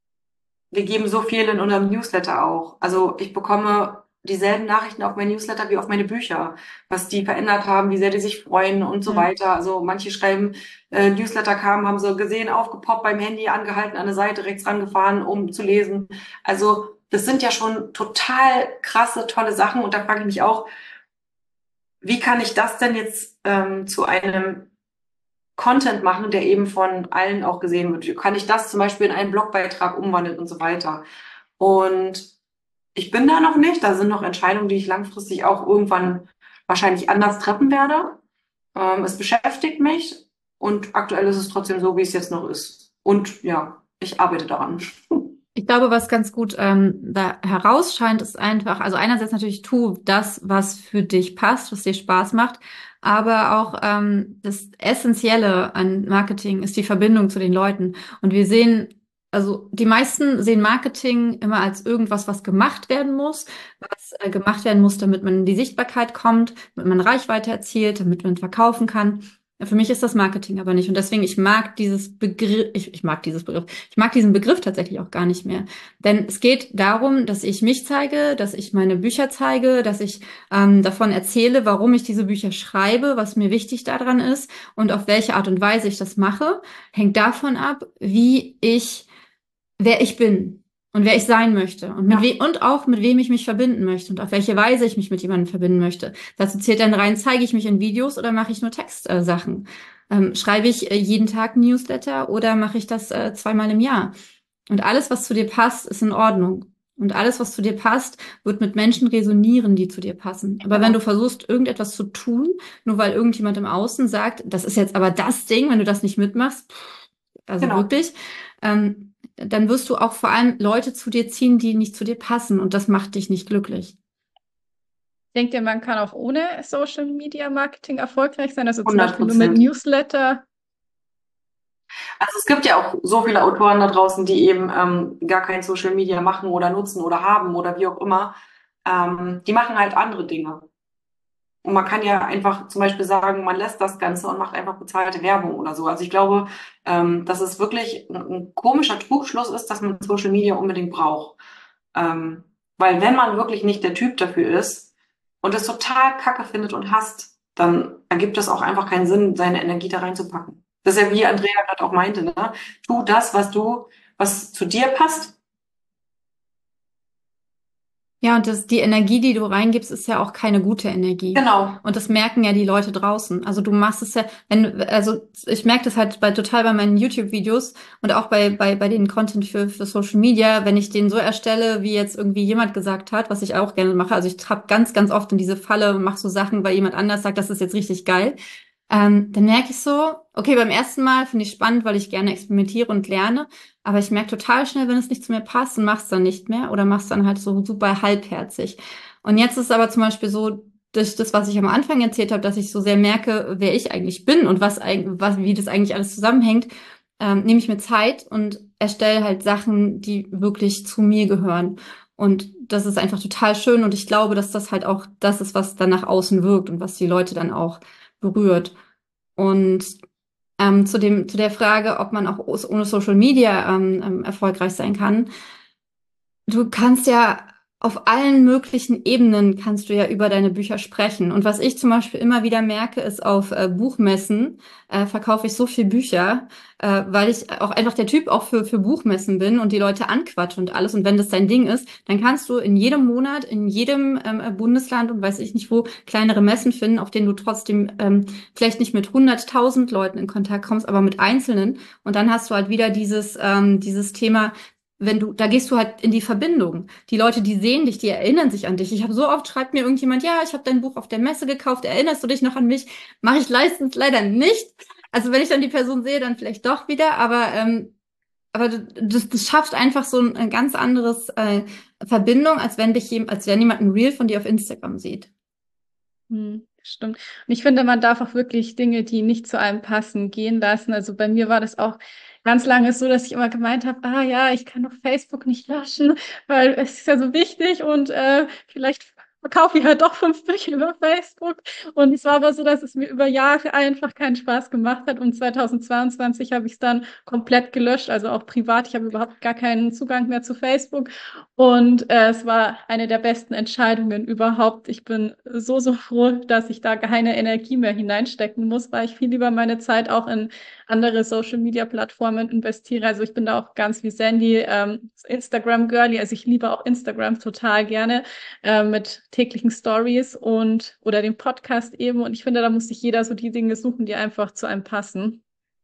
wir geben so viel in unserem Newsletter auch. Also ich bekomme dieselben Nachrichten auf mein Newsletter wie auf meine Bücher, was die verändert haben, wie sehr die sich freuen und so Ja. weiter. Also manche schreiben, äh, Newsletter kamen, haben so gesehen, aufgepoppt, beim Handy angehalten, an eine Seite rechts rangefahren, um zu lesen. Also das sind ja schon total krasse, tolle Sachen. Und da frage ich mich auch, wie kann ich das denn jetzt ähm, zu einem Content machen, der eben von allen auch gesehen wird? Wie kann ich das zum Beispiel in einen Blogbeitrag umwandeln und so weiter? Und ich bin da noch nicht. Da sind noch Entscheidungen, die ich langfristig auch irgendwann wahrscheinlich anders treffen werde. Ähm, es beschäftigt mich und aktuell ist es trotzdem so, wie es jetzt noch ist. Und ja, ich arbeite daran. Ich glaube, was ganz gut ähm, da herausscheint, ist einfach, also einerseits natürlich tu das, was für dich passt, was dir Spaß macht, aber auch ähm, das Essentielle an Marketing ist die Verbindung zu den Leuten. Und wir sehen, also die meisten sehen Marketing immer als irgendwas, was gemacht werden muss, was äh, gemacht werden muss, damit man in die Sichtbarkeit kommt, damit man Reichweite erzielt, damit man verkaufen kann. Für mich ist das Marketing aber nicht. Und deswegen, ich mag dieses Begriff, ich, ich mag dieses Begriff, ich mag diesen Begriff tatsächlich auch gar nicht mehr. Denn es geht darum, dass ich mich zeige, dass ich meine Bücher zeige, dass ich ähm, davon erzähle, warum ich diese Bücher schreibe, was mir wichtig daran ist und auf welche Art und Weise ich das mache, hängt davon ab, wie ich, wer ich bin. Und wer ich sein möchte und mit Ja. we und auch mit wem ich mich verbinden möchte und auf welche Weise ich mich mit jemandem verbinden möchte. Dazu zählt dann rein, zeige ich mich in Videos oder mache ich nur Textsachen? Äh, ähm, schreibe ich äh, jeden Tag Newsletter oder mache ich das äh, zweimal im Jahr? Und alles, was zu dir passt, ist in Ordnung. Und alles, was zu dir passt, wird mit Menschen resonieren, die zu dir passen. Aber Genau. wenn du versuchst, irgendetwas zu tun, nur weil irgendjemand im Außen sagt, das ist jetzt aber das Ding, wenn du das nicht mitmachst, pff, also Genau. wirklich, ähm, dann wirst du auch vor allem Leute zu dir ziehen, die nicht zu dir passen. Und das macht dich nicht glücklich. Denkt ihr, man kann auch ohne Social Media Marketing erfolgreich sein? Also zum hundert Beispiel nur mit Prozent. Newsletter? Also es gibt ja auch so viele Autoren da draußen, die eben ähm, gar kein Social Media machen oder nutzen oder haben oder wie auch immer. Ähm, die machen halt andere Dinge. Und man kann ja einfach zum Beispiel sagen, man lässt das Ganze und macht einfach bezahlte Werbung oder so. Also ich glaube, ähm, dass es wirklich ein, ein komischer Trugschluss ist, dass man Social Media unbedingt braucht. Ähm, weil wenn man wirklich nicht der Typ dafür ist und es total kacke findet und hasst, dann ergibt es auch einfach keinen Sinn, seine Energie da reinzupacken. Das ist ja wie Andrea gerade auch meinte, ne? Tu das, was du, was zu dir passt. Ja, und das, die Energie, die du reingibst, ist ja auch keine gute Energie. Genau. Und das merken ja die Leute draußen. Also du machst es ja, wenn, also ich merke das halt bei total bei meinen YouTube-Videos und auch bei, bei, bei den Content für, für Social Media, wenn ich den so erstelle, wie jetzt irgendwie jemand gesagt hat, was ich auch gerne mache. Also ich trapp ganz, ganz oft in diese Falle und mache so Sachen, weil jemand anders sagt, das ist jetzt richtig geil. Ähm, dann merke ich so, okay, beim ersten Mal finde ich spannend, weil ich gerne experimentiere und lerne. Aber ich merke total schnell, wenn es nicht zu mir passt und mach's dann nicht mehr oder mach's dann halt so super halbherzig. Und jetzt ist es aber zum Beispiel so, durch das, was ich am Anfang erzählt habe, dass ich so sehr merke, wer ich eigentlich bin und was eigentlich, was, wie das eigentlich alles zusammenhängt, ähm, nehme ich mir Zeit und erstelle halt Sachen, die wirklich zu mir gehören. Und das ist einfach total schön und ich glaube, dass das halt auch das ist, was dann nach außen wirkt und was die Leute dann auch berührt. Und ähm, zu dem, zu der Frage, ob man auch ohne Social Media ähm, ähm, erfolgreich sein kann. Du kannst ja auf allen möglichen Ebenen kannst du ja über deine Bücher sprechen. Und was ich zum Beispiel immer wieder merke, ist auf äh, Buchmessen äh, verkaufe ich so viel Bücher, äh, weil ich auch einfach der Typ auch für, für Buchmessen bin und die Leute anquatsche und alles. Und wenn das dein Ding ist, dann kannst du in jedem Monat, in jedem ähm, Bundesland und weiß ich nicht wo, kleinere Messen finden, auf denen du trotzdem ähm, vielleicht nicht mit hunderttausend Leuten in Kontakt kommst, aber mit Einzelnen. Und dann hast du halt wieder dieses, ähm, dieses Thema, wenn du, da gehst du halt in die Verbindung. Die Leute, die sehen dich, die erinnern sich an dich. Ich habe so oft, schreibt mir irgendjemand, ja, ich habe dein Buch auf der Messe gekauft, erinnerst du dich noch an mich? Mache ich meistens leider nicht. Also wenn ich dann die Person sehe, dann vielleicht doch wieder, aber ähm, aber das, das schafft einfach so ein, ein ganz anderes äh, Verbindung, als wenn dich jem- als wenn jemand ein Reel von dir auf Instagram sieht. Hm, stimmt. Und ich finde, man darf auch wirklich Dinge, die nicht zu einem passen, gehen lassen. Also bei mir war das auch ganz lange so, dass ich immer gemeint habe, ah ja, ich kann doch Facebook nicht löschen, weil es ist ja so wichtig und äh, vielleicht verkaufe ich halt doch fünf Bücher über Facebook. Und es war aber so, dass es mir über Jahre einfach keinen Spaß gemacht hat. Und zweitausendzweiundzwanzig habe ich es dann komplett gelöscht, also auch privat. Ich habe überhaupt gar keinen Zugang mehr zu Facebook. Und äh, es war eine der besten Entscheidungen überhaupt. Ich bin so, so froh, dass ich da keine Energie mehr hineinstecken muss, weil ich viel lieber meine Zeit auch in andere Social-Media-Plattformen investiere. Also ich bin da auch ganz wie Sandy, ähm, Instagram-Girlie. Also ich liebe auch Instagram total gerne äh, mit täglichen Stories und oder dem Podcast eben. Und ich finde, da muss sich jeder so die Dinge suchen, die einfach zu einem passen.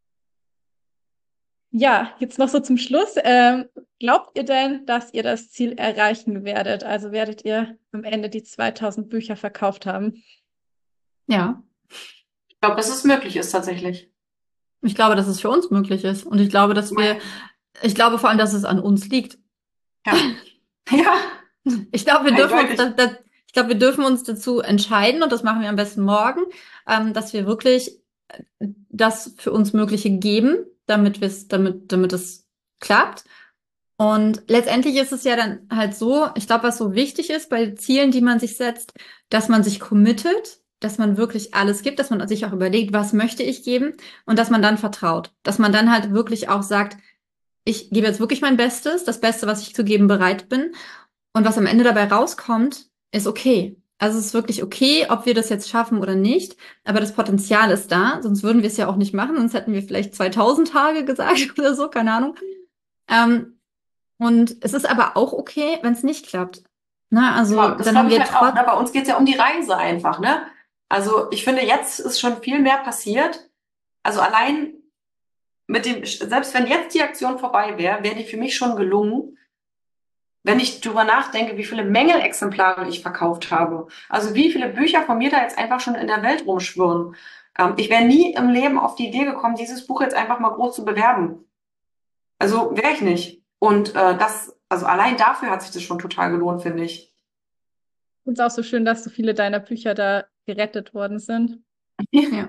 Ja, jetzt noch so zum Schluss. Ähm, glaubt ihr denn, dass ihr das Ziel erreichen werdet? Also werdet ihr am Ende die zweitausend Bücher verkauft haben? Ja, Ich glaube, dass es möglich ist tatsächlich. ich glaube, dass es für uns möglich ist. Und ich glaube, dass wir, ich glaube vor allem, dass es an uns liegt. Ja. Ja, Ich glaube, wir dürfen uns, eindeutig. da, da, ich glaube, wir dürfen uns dazu entscheiden, und das machen wir am besten morgen, ähm, dass wir wirklich das für uns Mögliche geben, damit wir es, damit, damit es klappt. Und letztendlich ist es ja dann halt so, ich glaube, was so wichtig ist bei Zielen, die man sich setzt, dass man sich committet, dass man wirklich alles gibt, dass man sich auch überlegt, was möchte ich geben, und dass man dann vertraut, dass man dann halt wirklich auch sagt, ich gebe jetzt wirklich mein Bestes, das Beste, was ich zu geben bereit bin, und was am Ende dabei rauskommt, ist okay. Also es ist wirklich okay, ob wir das jetzt schaffen oder nicht, aber das Potenzial ist da, sonst würden wir es ja auch nicht machen, sonst hätten wir vielleicht zweitausend Tage gesagt oder so, keine Ahnung. Ähm, und es ist aber auch okay, wenn es nicht klappt. Na, also Genau, das dann haben glaube ich wir halt auch. trotz, Ne? Bei uns geht es ja um die Reise einfach, ne? Also ich finde, jetzt ist schon viel mehr passiert. Also allein mit dem, selbst wenn jetzt die Aktion vorbei wäre, wäre die für mich schon gelungen, wenn ich drüber nachdenke, wie viele Mängelexemplare ich verkauft habe. Also wie viele Bücher von mir da jetzt einfach schon in der Welt rumschwirren. Ähm, ich wäre nie im Leben auf die Idee gekommen, dieses Buch jetzt einfach mal groß zu bewerben. Also wäre ich nicht. Und äh, das, also allein dafür hat sich das schon total gelohnt, finde ich. Und es ist auch so schön, dass so viele deiner Bücher da gerettet worden sind. ja.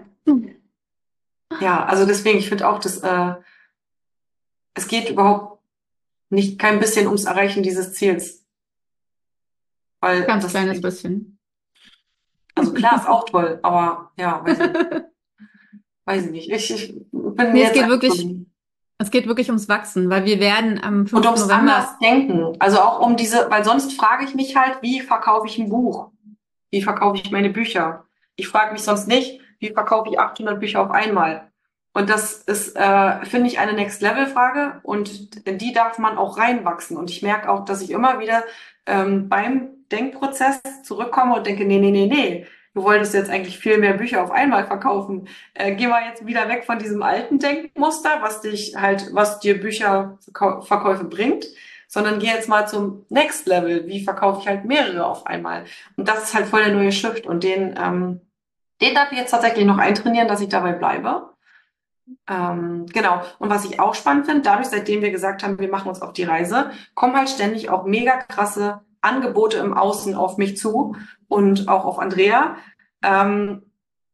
Ja, also deswegen, ich finde auch, dass äh, es geht überhaupt nicht kein bisschen ums Erreichen dieses Ziels. Weil Ganz das, kleines bisschen. also klar ist auch toll, aber ja, weiß ich, weiß ich nicht. Ich, ich bin Nee, es jetzt geht einfach wirklich, so. es geht wirklich ums Wachsen, weil wir werden am Und fünften ums November, anders denken. Also auch um diese, weil sonst frage ich mich halt, wie verkaufe ich ein Buch? Wie verkaufe ich meine Bücher? Ich frage mich sonst nicht, wie verkaufe ich achthundert Bücher auf einmal? Und das ist, äh, finde ich, eine Next-Level-Frage, und in die darf man auch reinwachsen. Und ich merke auch, dass ich immer wieder ähm, beim Denkprozess zurückkomme und denke, nee, nee, nee, nee, du wolltest jetzt eigentlich viel mehr Bücher auf einmal verkaufen. Äh, geh mal jetzt wieder weg von diesem alten Denkmuster, was dich halt, was dir Bücherverkäufe bringt, sondern geh jetzt mal zum Next Level. Wie verkaufe ich halt mehrere auf einmal? Und das ist halt voll der neue Shift, und den, ähm, den darf ich jetzt tatsächlich noch eintrainieren, dass ich dabei bleibe. Ähm, genau. Und was ich auch spannend finde, dadurch, seitdem wir gesagt haben, wir machen uns auf die Reise, kommen halt ständig auch mega krasse Angebote im Außen auf mich zu und auch auf Andrea, ähm,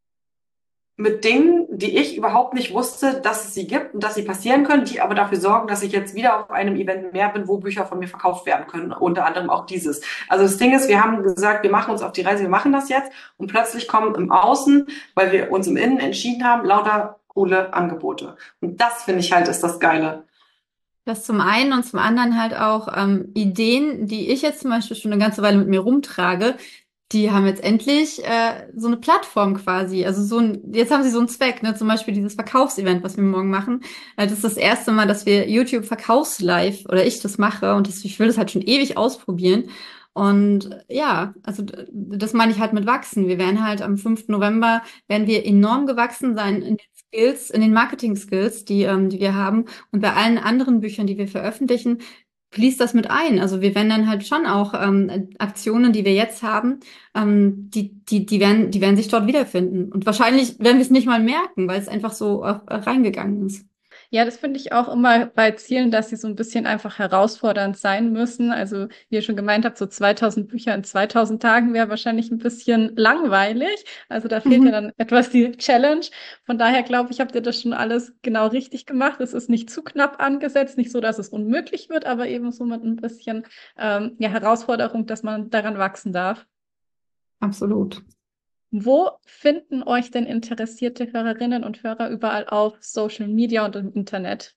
mit Dingen, die ich überhaupt nicht wusste, dass es sie gibt und dass sie passieren können, die aber dafür sorgen, dass ich jetzt wieder auf einem Event mehr bin, wo Bücher von mir verkauft werden können. Unter anderem auch dieses. Also das Ding ist, wir haben gesagt, wir machen uns auf die Reise, wir machen das jetzt, und plötzlich kommen im Außen, weil wir uns im Innen entschieden haben, lauter coole Angebote. Und das finde ich halt ist das Geile. das zum einen und zum anderen halt auch ähm, Ideen, die ich jetzt zum Beispiel schon eine ganze Weile mit mir rumtrage, die haben jetzt endlich äh, so eine Plattform quasi. Also so ein, jetzt haben sie so einen Zweck, ne? Zum Beispiel dieses Verkaufsevent, was wir morgen machen. Äh, das ist das erste Mal, dass wir YouTube Verkaufslive oder ich das mache, und das, ich will das halt schon ewig ausprobieren. Und äh, ja, also d- das meine ich halt mit wachsen. Wir werden halt am fünften November werden wir enorm gewachsen sein in den Skills, in den Marketing-Skills, die, ähm, die wir haben. Und bei allen anderen Büchern, die wir veröffentlichen, fließt das mit ein. Also wir werden dann halt schon auch ähm, Aktionen, die wir jetzt haben, ähm, die, die, die werden, die werden sich dort wiederfinden. Und wahrscheinlich werden wir es nicht mal merken, weil es einfach so äh, reingegangen ist. Ja, das finde ich auch immer bei Zielen, dass sie so ein bisschen einfach herausfordernd sein müssen. Also, wie ihr schon gemeint habt, so zweitausend Bücher in zweitausend Tagen wäre wahrscheinlich ein bisschen langweilig. Also, da fehlt ja Mhm. dann etwas die Challenge. Von daher glaube ich, habt ihr das schon alles genau richtig gemacht. Es ist nicht zu knapp angesetzt, nicht so, dass es unmöglich wird, aber eben so mit ein bisschen ähm, ja, Herausforderung, dass man daran wachsen darf. absolut. Wo finden euch denn interessierte Hörerinnen und Hörer überall auf Social Media und im Internet?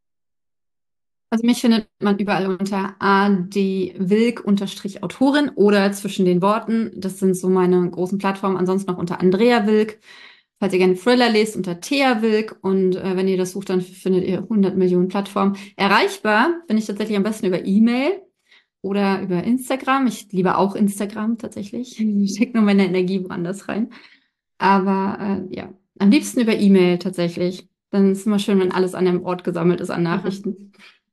Also mich findet man überall unter adwilk-Autorin oder zwischen den Worten. Das sind so meine großen Plattformen. Ansonsten noch unter Andrea Wilk. Falls ihr gerne Thriller lest, unter Thea Wilk. Und äh, wenn ihr das sucht, dann findet ihr hundert Millionen Plattformen. Erreichbar bin ich tatsächlich am besten über E-Mail oder über Instagram. Ich liebe auch Instagram tatsächlich. Ich stecke nur meine Energie woanders rein. Aber äh, ja, am liebsten über E-Mail tatsächlich. Dann ist es immer schön, wenn alles an einem Ort gesammelt ist an Nachrichten.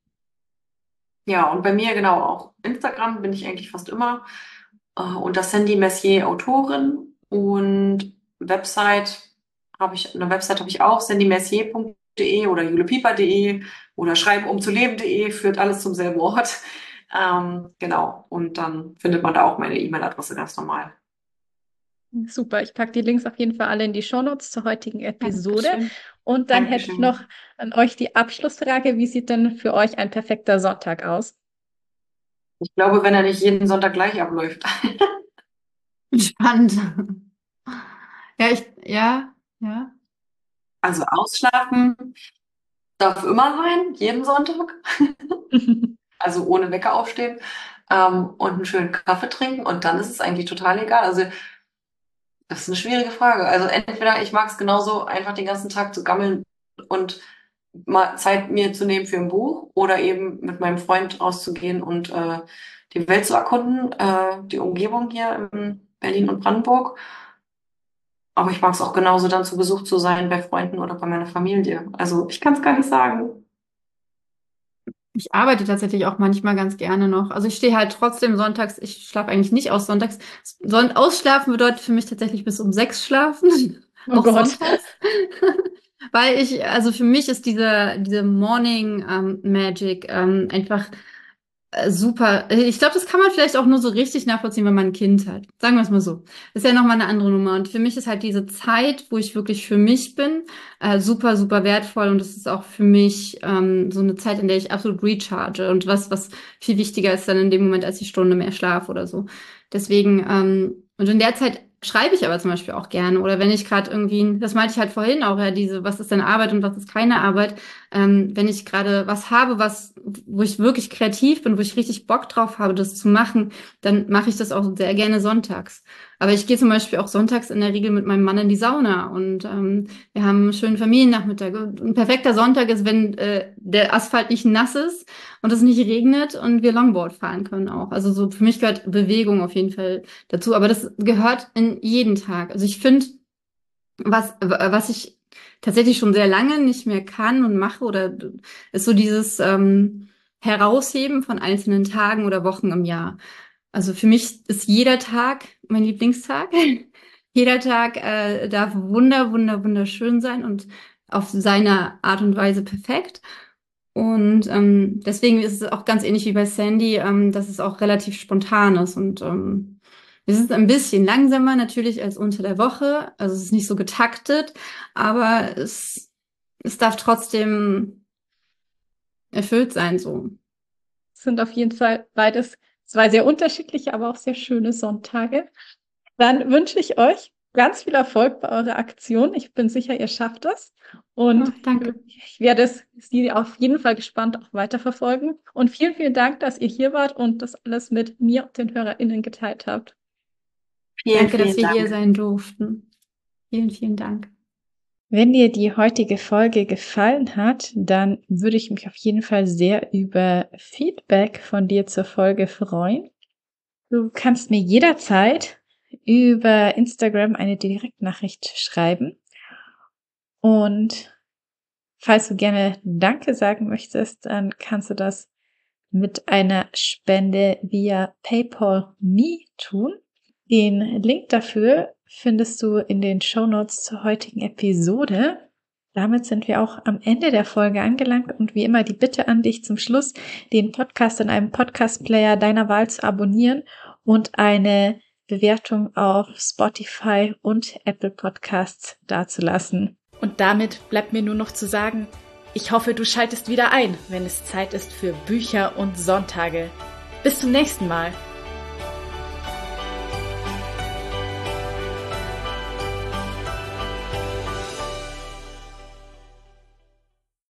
Ja, und bei mir genau auch Instagram bin ich eigentlich fast immer äh, unter Sandy Messier Autorin und Website habe ich, eine Website habe ich auch, sandy messier punkt de oder julepieper punkt de oder schreiben um zu leben punkt de, führt alles zum selben Ort. Ähm, genau, und dann findet man da auch meine E-Mail-Adresse ganz normal. Super, ich packe die Links auf jeden Fall alle in die Shownotes zur heutigen Episode. Dankeschön. Und dann hätte ich Dankeschön. noch an euch die Abschlussfrage. Wie sieht denn für euch ein perfekter Sonntag aus? Ich glaube, wenn er nicht jeden Sonntag gleich abläuft. Spannend. Ja, ich, ja, ja. Also ausschlafen darf immer sein, jeden Sonntag. Also ohne Wecker aufstehen, ähm, und einen schönen Kaffee trinken und dann ist es eigentlich total egal. Also das ist eine schwierige Frage. Also entweder ich mag es genauso, einfach den ganzen Tag zu gammeln und mal Zeit mir zu nehmen für ein Buch oder eben mit meinem Freund rauszugehen und äh, die Welt zu erkunden, äh, die Umgebung hier in Berlin und Brandenburg. Aber ich mag es auch genauso, dann zu Besuch zu sein bei Freunden oder bei meiner Familie. Also ich kann es gar nicht sagen. Ich arbeite tatsächlich auch manchmal ganz gerne noch. Also ich stehe halt trotzdem sonntags, ich schlafe eigentlich nicht aus sonntags. Son Ausschlafen bedeutet für mich tatsächlich bis um sechs schlafen, Oh auch Gott. sonntags. Weil ich, also für mich ist diese, diese Morning ähm, Magic ähm, einfach äh, super. Ich glaube, das kann man vielleicht auch nur so richtig nachvollziehen, wenn man ein Kind hat. Sagen wir es mal so. Das ist ja nochmal eine andere Nummer. Und für mich ist halt diese Zeit, wo ich wirklich für mich bin, äh, super, super wertvoll. Und es ist auch für mich ähm, so eine Zeit, in der ich absolut recharge. Und was, was viel wichtiger ist dann in dem Moment, als die Stunde mehr Schlaf oder so. Deswegen, ähm, und in der Zeit schreibe ich aber zum Beispiel auch gerne. Oder wenn ich gerade irgendwie, das meinte ich halt vorhin auch, ja, diese, was ist denn Arbeit und was ist keine Arbeit? Ähm, wenn ich gerade was habe, was, wo ich wirklich kreativ bin, wo ich richtig Bock drauf habe, das zu machen, dann mache ich das auch sehr gerne sonntags. Aber ich gehe zum Beispiel auch sonntags in der Regel mit meinem Mann in die Sauna und ähm, wir haben einen schönen Familiennachmittag. Ein perfekter Sonntag ist, wenn äh, der Asphalt nicht nass ist und es nicht regnet und wir Longboard fahren können auch. Also so für mich gehört Bewegung auf jeden Fall dazu, aber das gehört in jeden Tag. Also ich finde, was, was ich tatsächlich schon sehr lange nicht mehr kann und mache oder ist so dieses ähm, Herausheben von einzelnen Tagen oder Wochen im Jahr. Also für mich ist jeder Tag mein Lieblingstag. Jeder Tag äh, darf wunder, wunder, wunderschön sein und auf seine Art und Weise perfekt. Und ähm, deswegen ist es auch ganz ähnlich wie bei Sandy, ähm, dass es auch relativ spontan ist und ähm, es ist ein bisschen langsamer natürlich als unter der Woche. Also es ist nicht so getaktet, aber es, es darf trotzdem erfüllt sein, so. Es sind auf jeden Fall beides zwei sehr unterschiedliche, aber auch sehr schöne Sonntage. Dann wünsche ich euch ganz viel Erfolg bei eurer Aktion. Ich bin sicher, ihr schafft das. Und Oh, danke. ich werde es Sie auf jeden Fall gespannt auch weiterverfolgen. Und vielen, vielen Dank, dass ihr hier wart und das alles mit mir und den HörerInnen geteilt habt. Vielen, Danke, dass vielen wir hier Dank. sein durften. Vielen, vielen Dank. Wenn dir die heutige Folge gefallen hat, dann würde ich mich auf jeden Fall sehr über Feedback von dir zur Folge freuen. Du kannst mir jederzeit über Instagram eine Direktnachricht schreiben. Und falls du gerne Danke sagen möchtest, dann kannst du das mit einer Spende via PayPal Me tun. Den Link dafür findest du in den Shownotes zur heutigen Episode. Damit sind wir auch am Ende der Folge angelangt und wie immer die Bitte an dich zum Schluss, den Podcast in einem Podcast-Player deiner Wahl zu abonnieren und eine Bewertung auf Spotify und Apple Podcasts dazulassen. Und damit bleibt mir nur noch zu sagen, ich hoffe, du schaltest wieder ein, wenn es Zeit ist für Bücher und Sonntage. Bis zum nächsten Mal.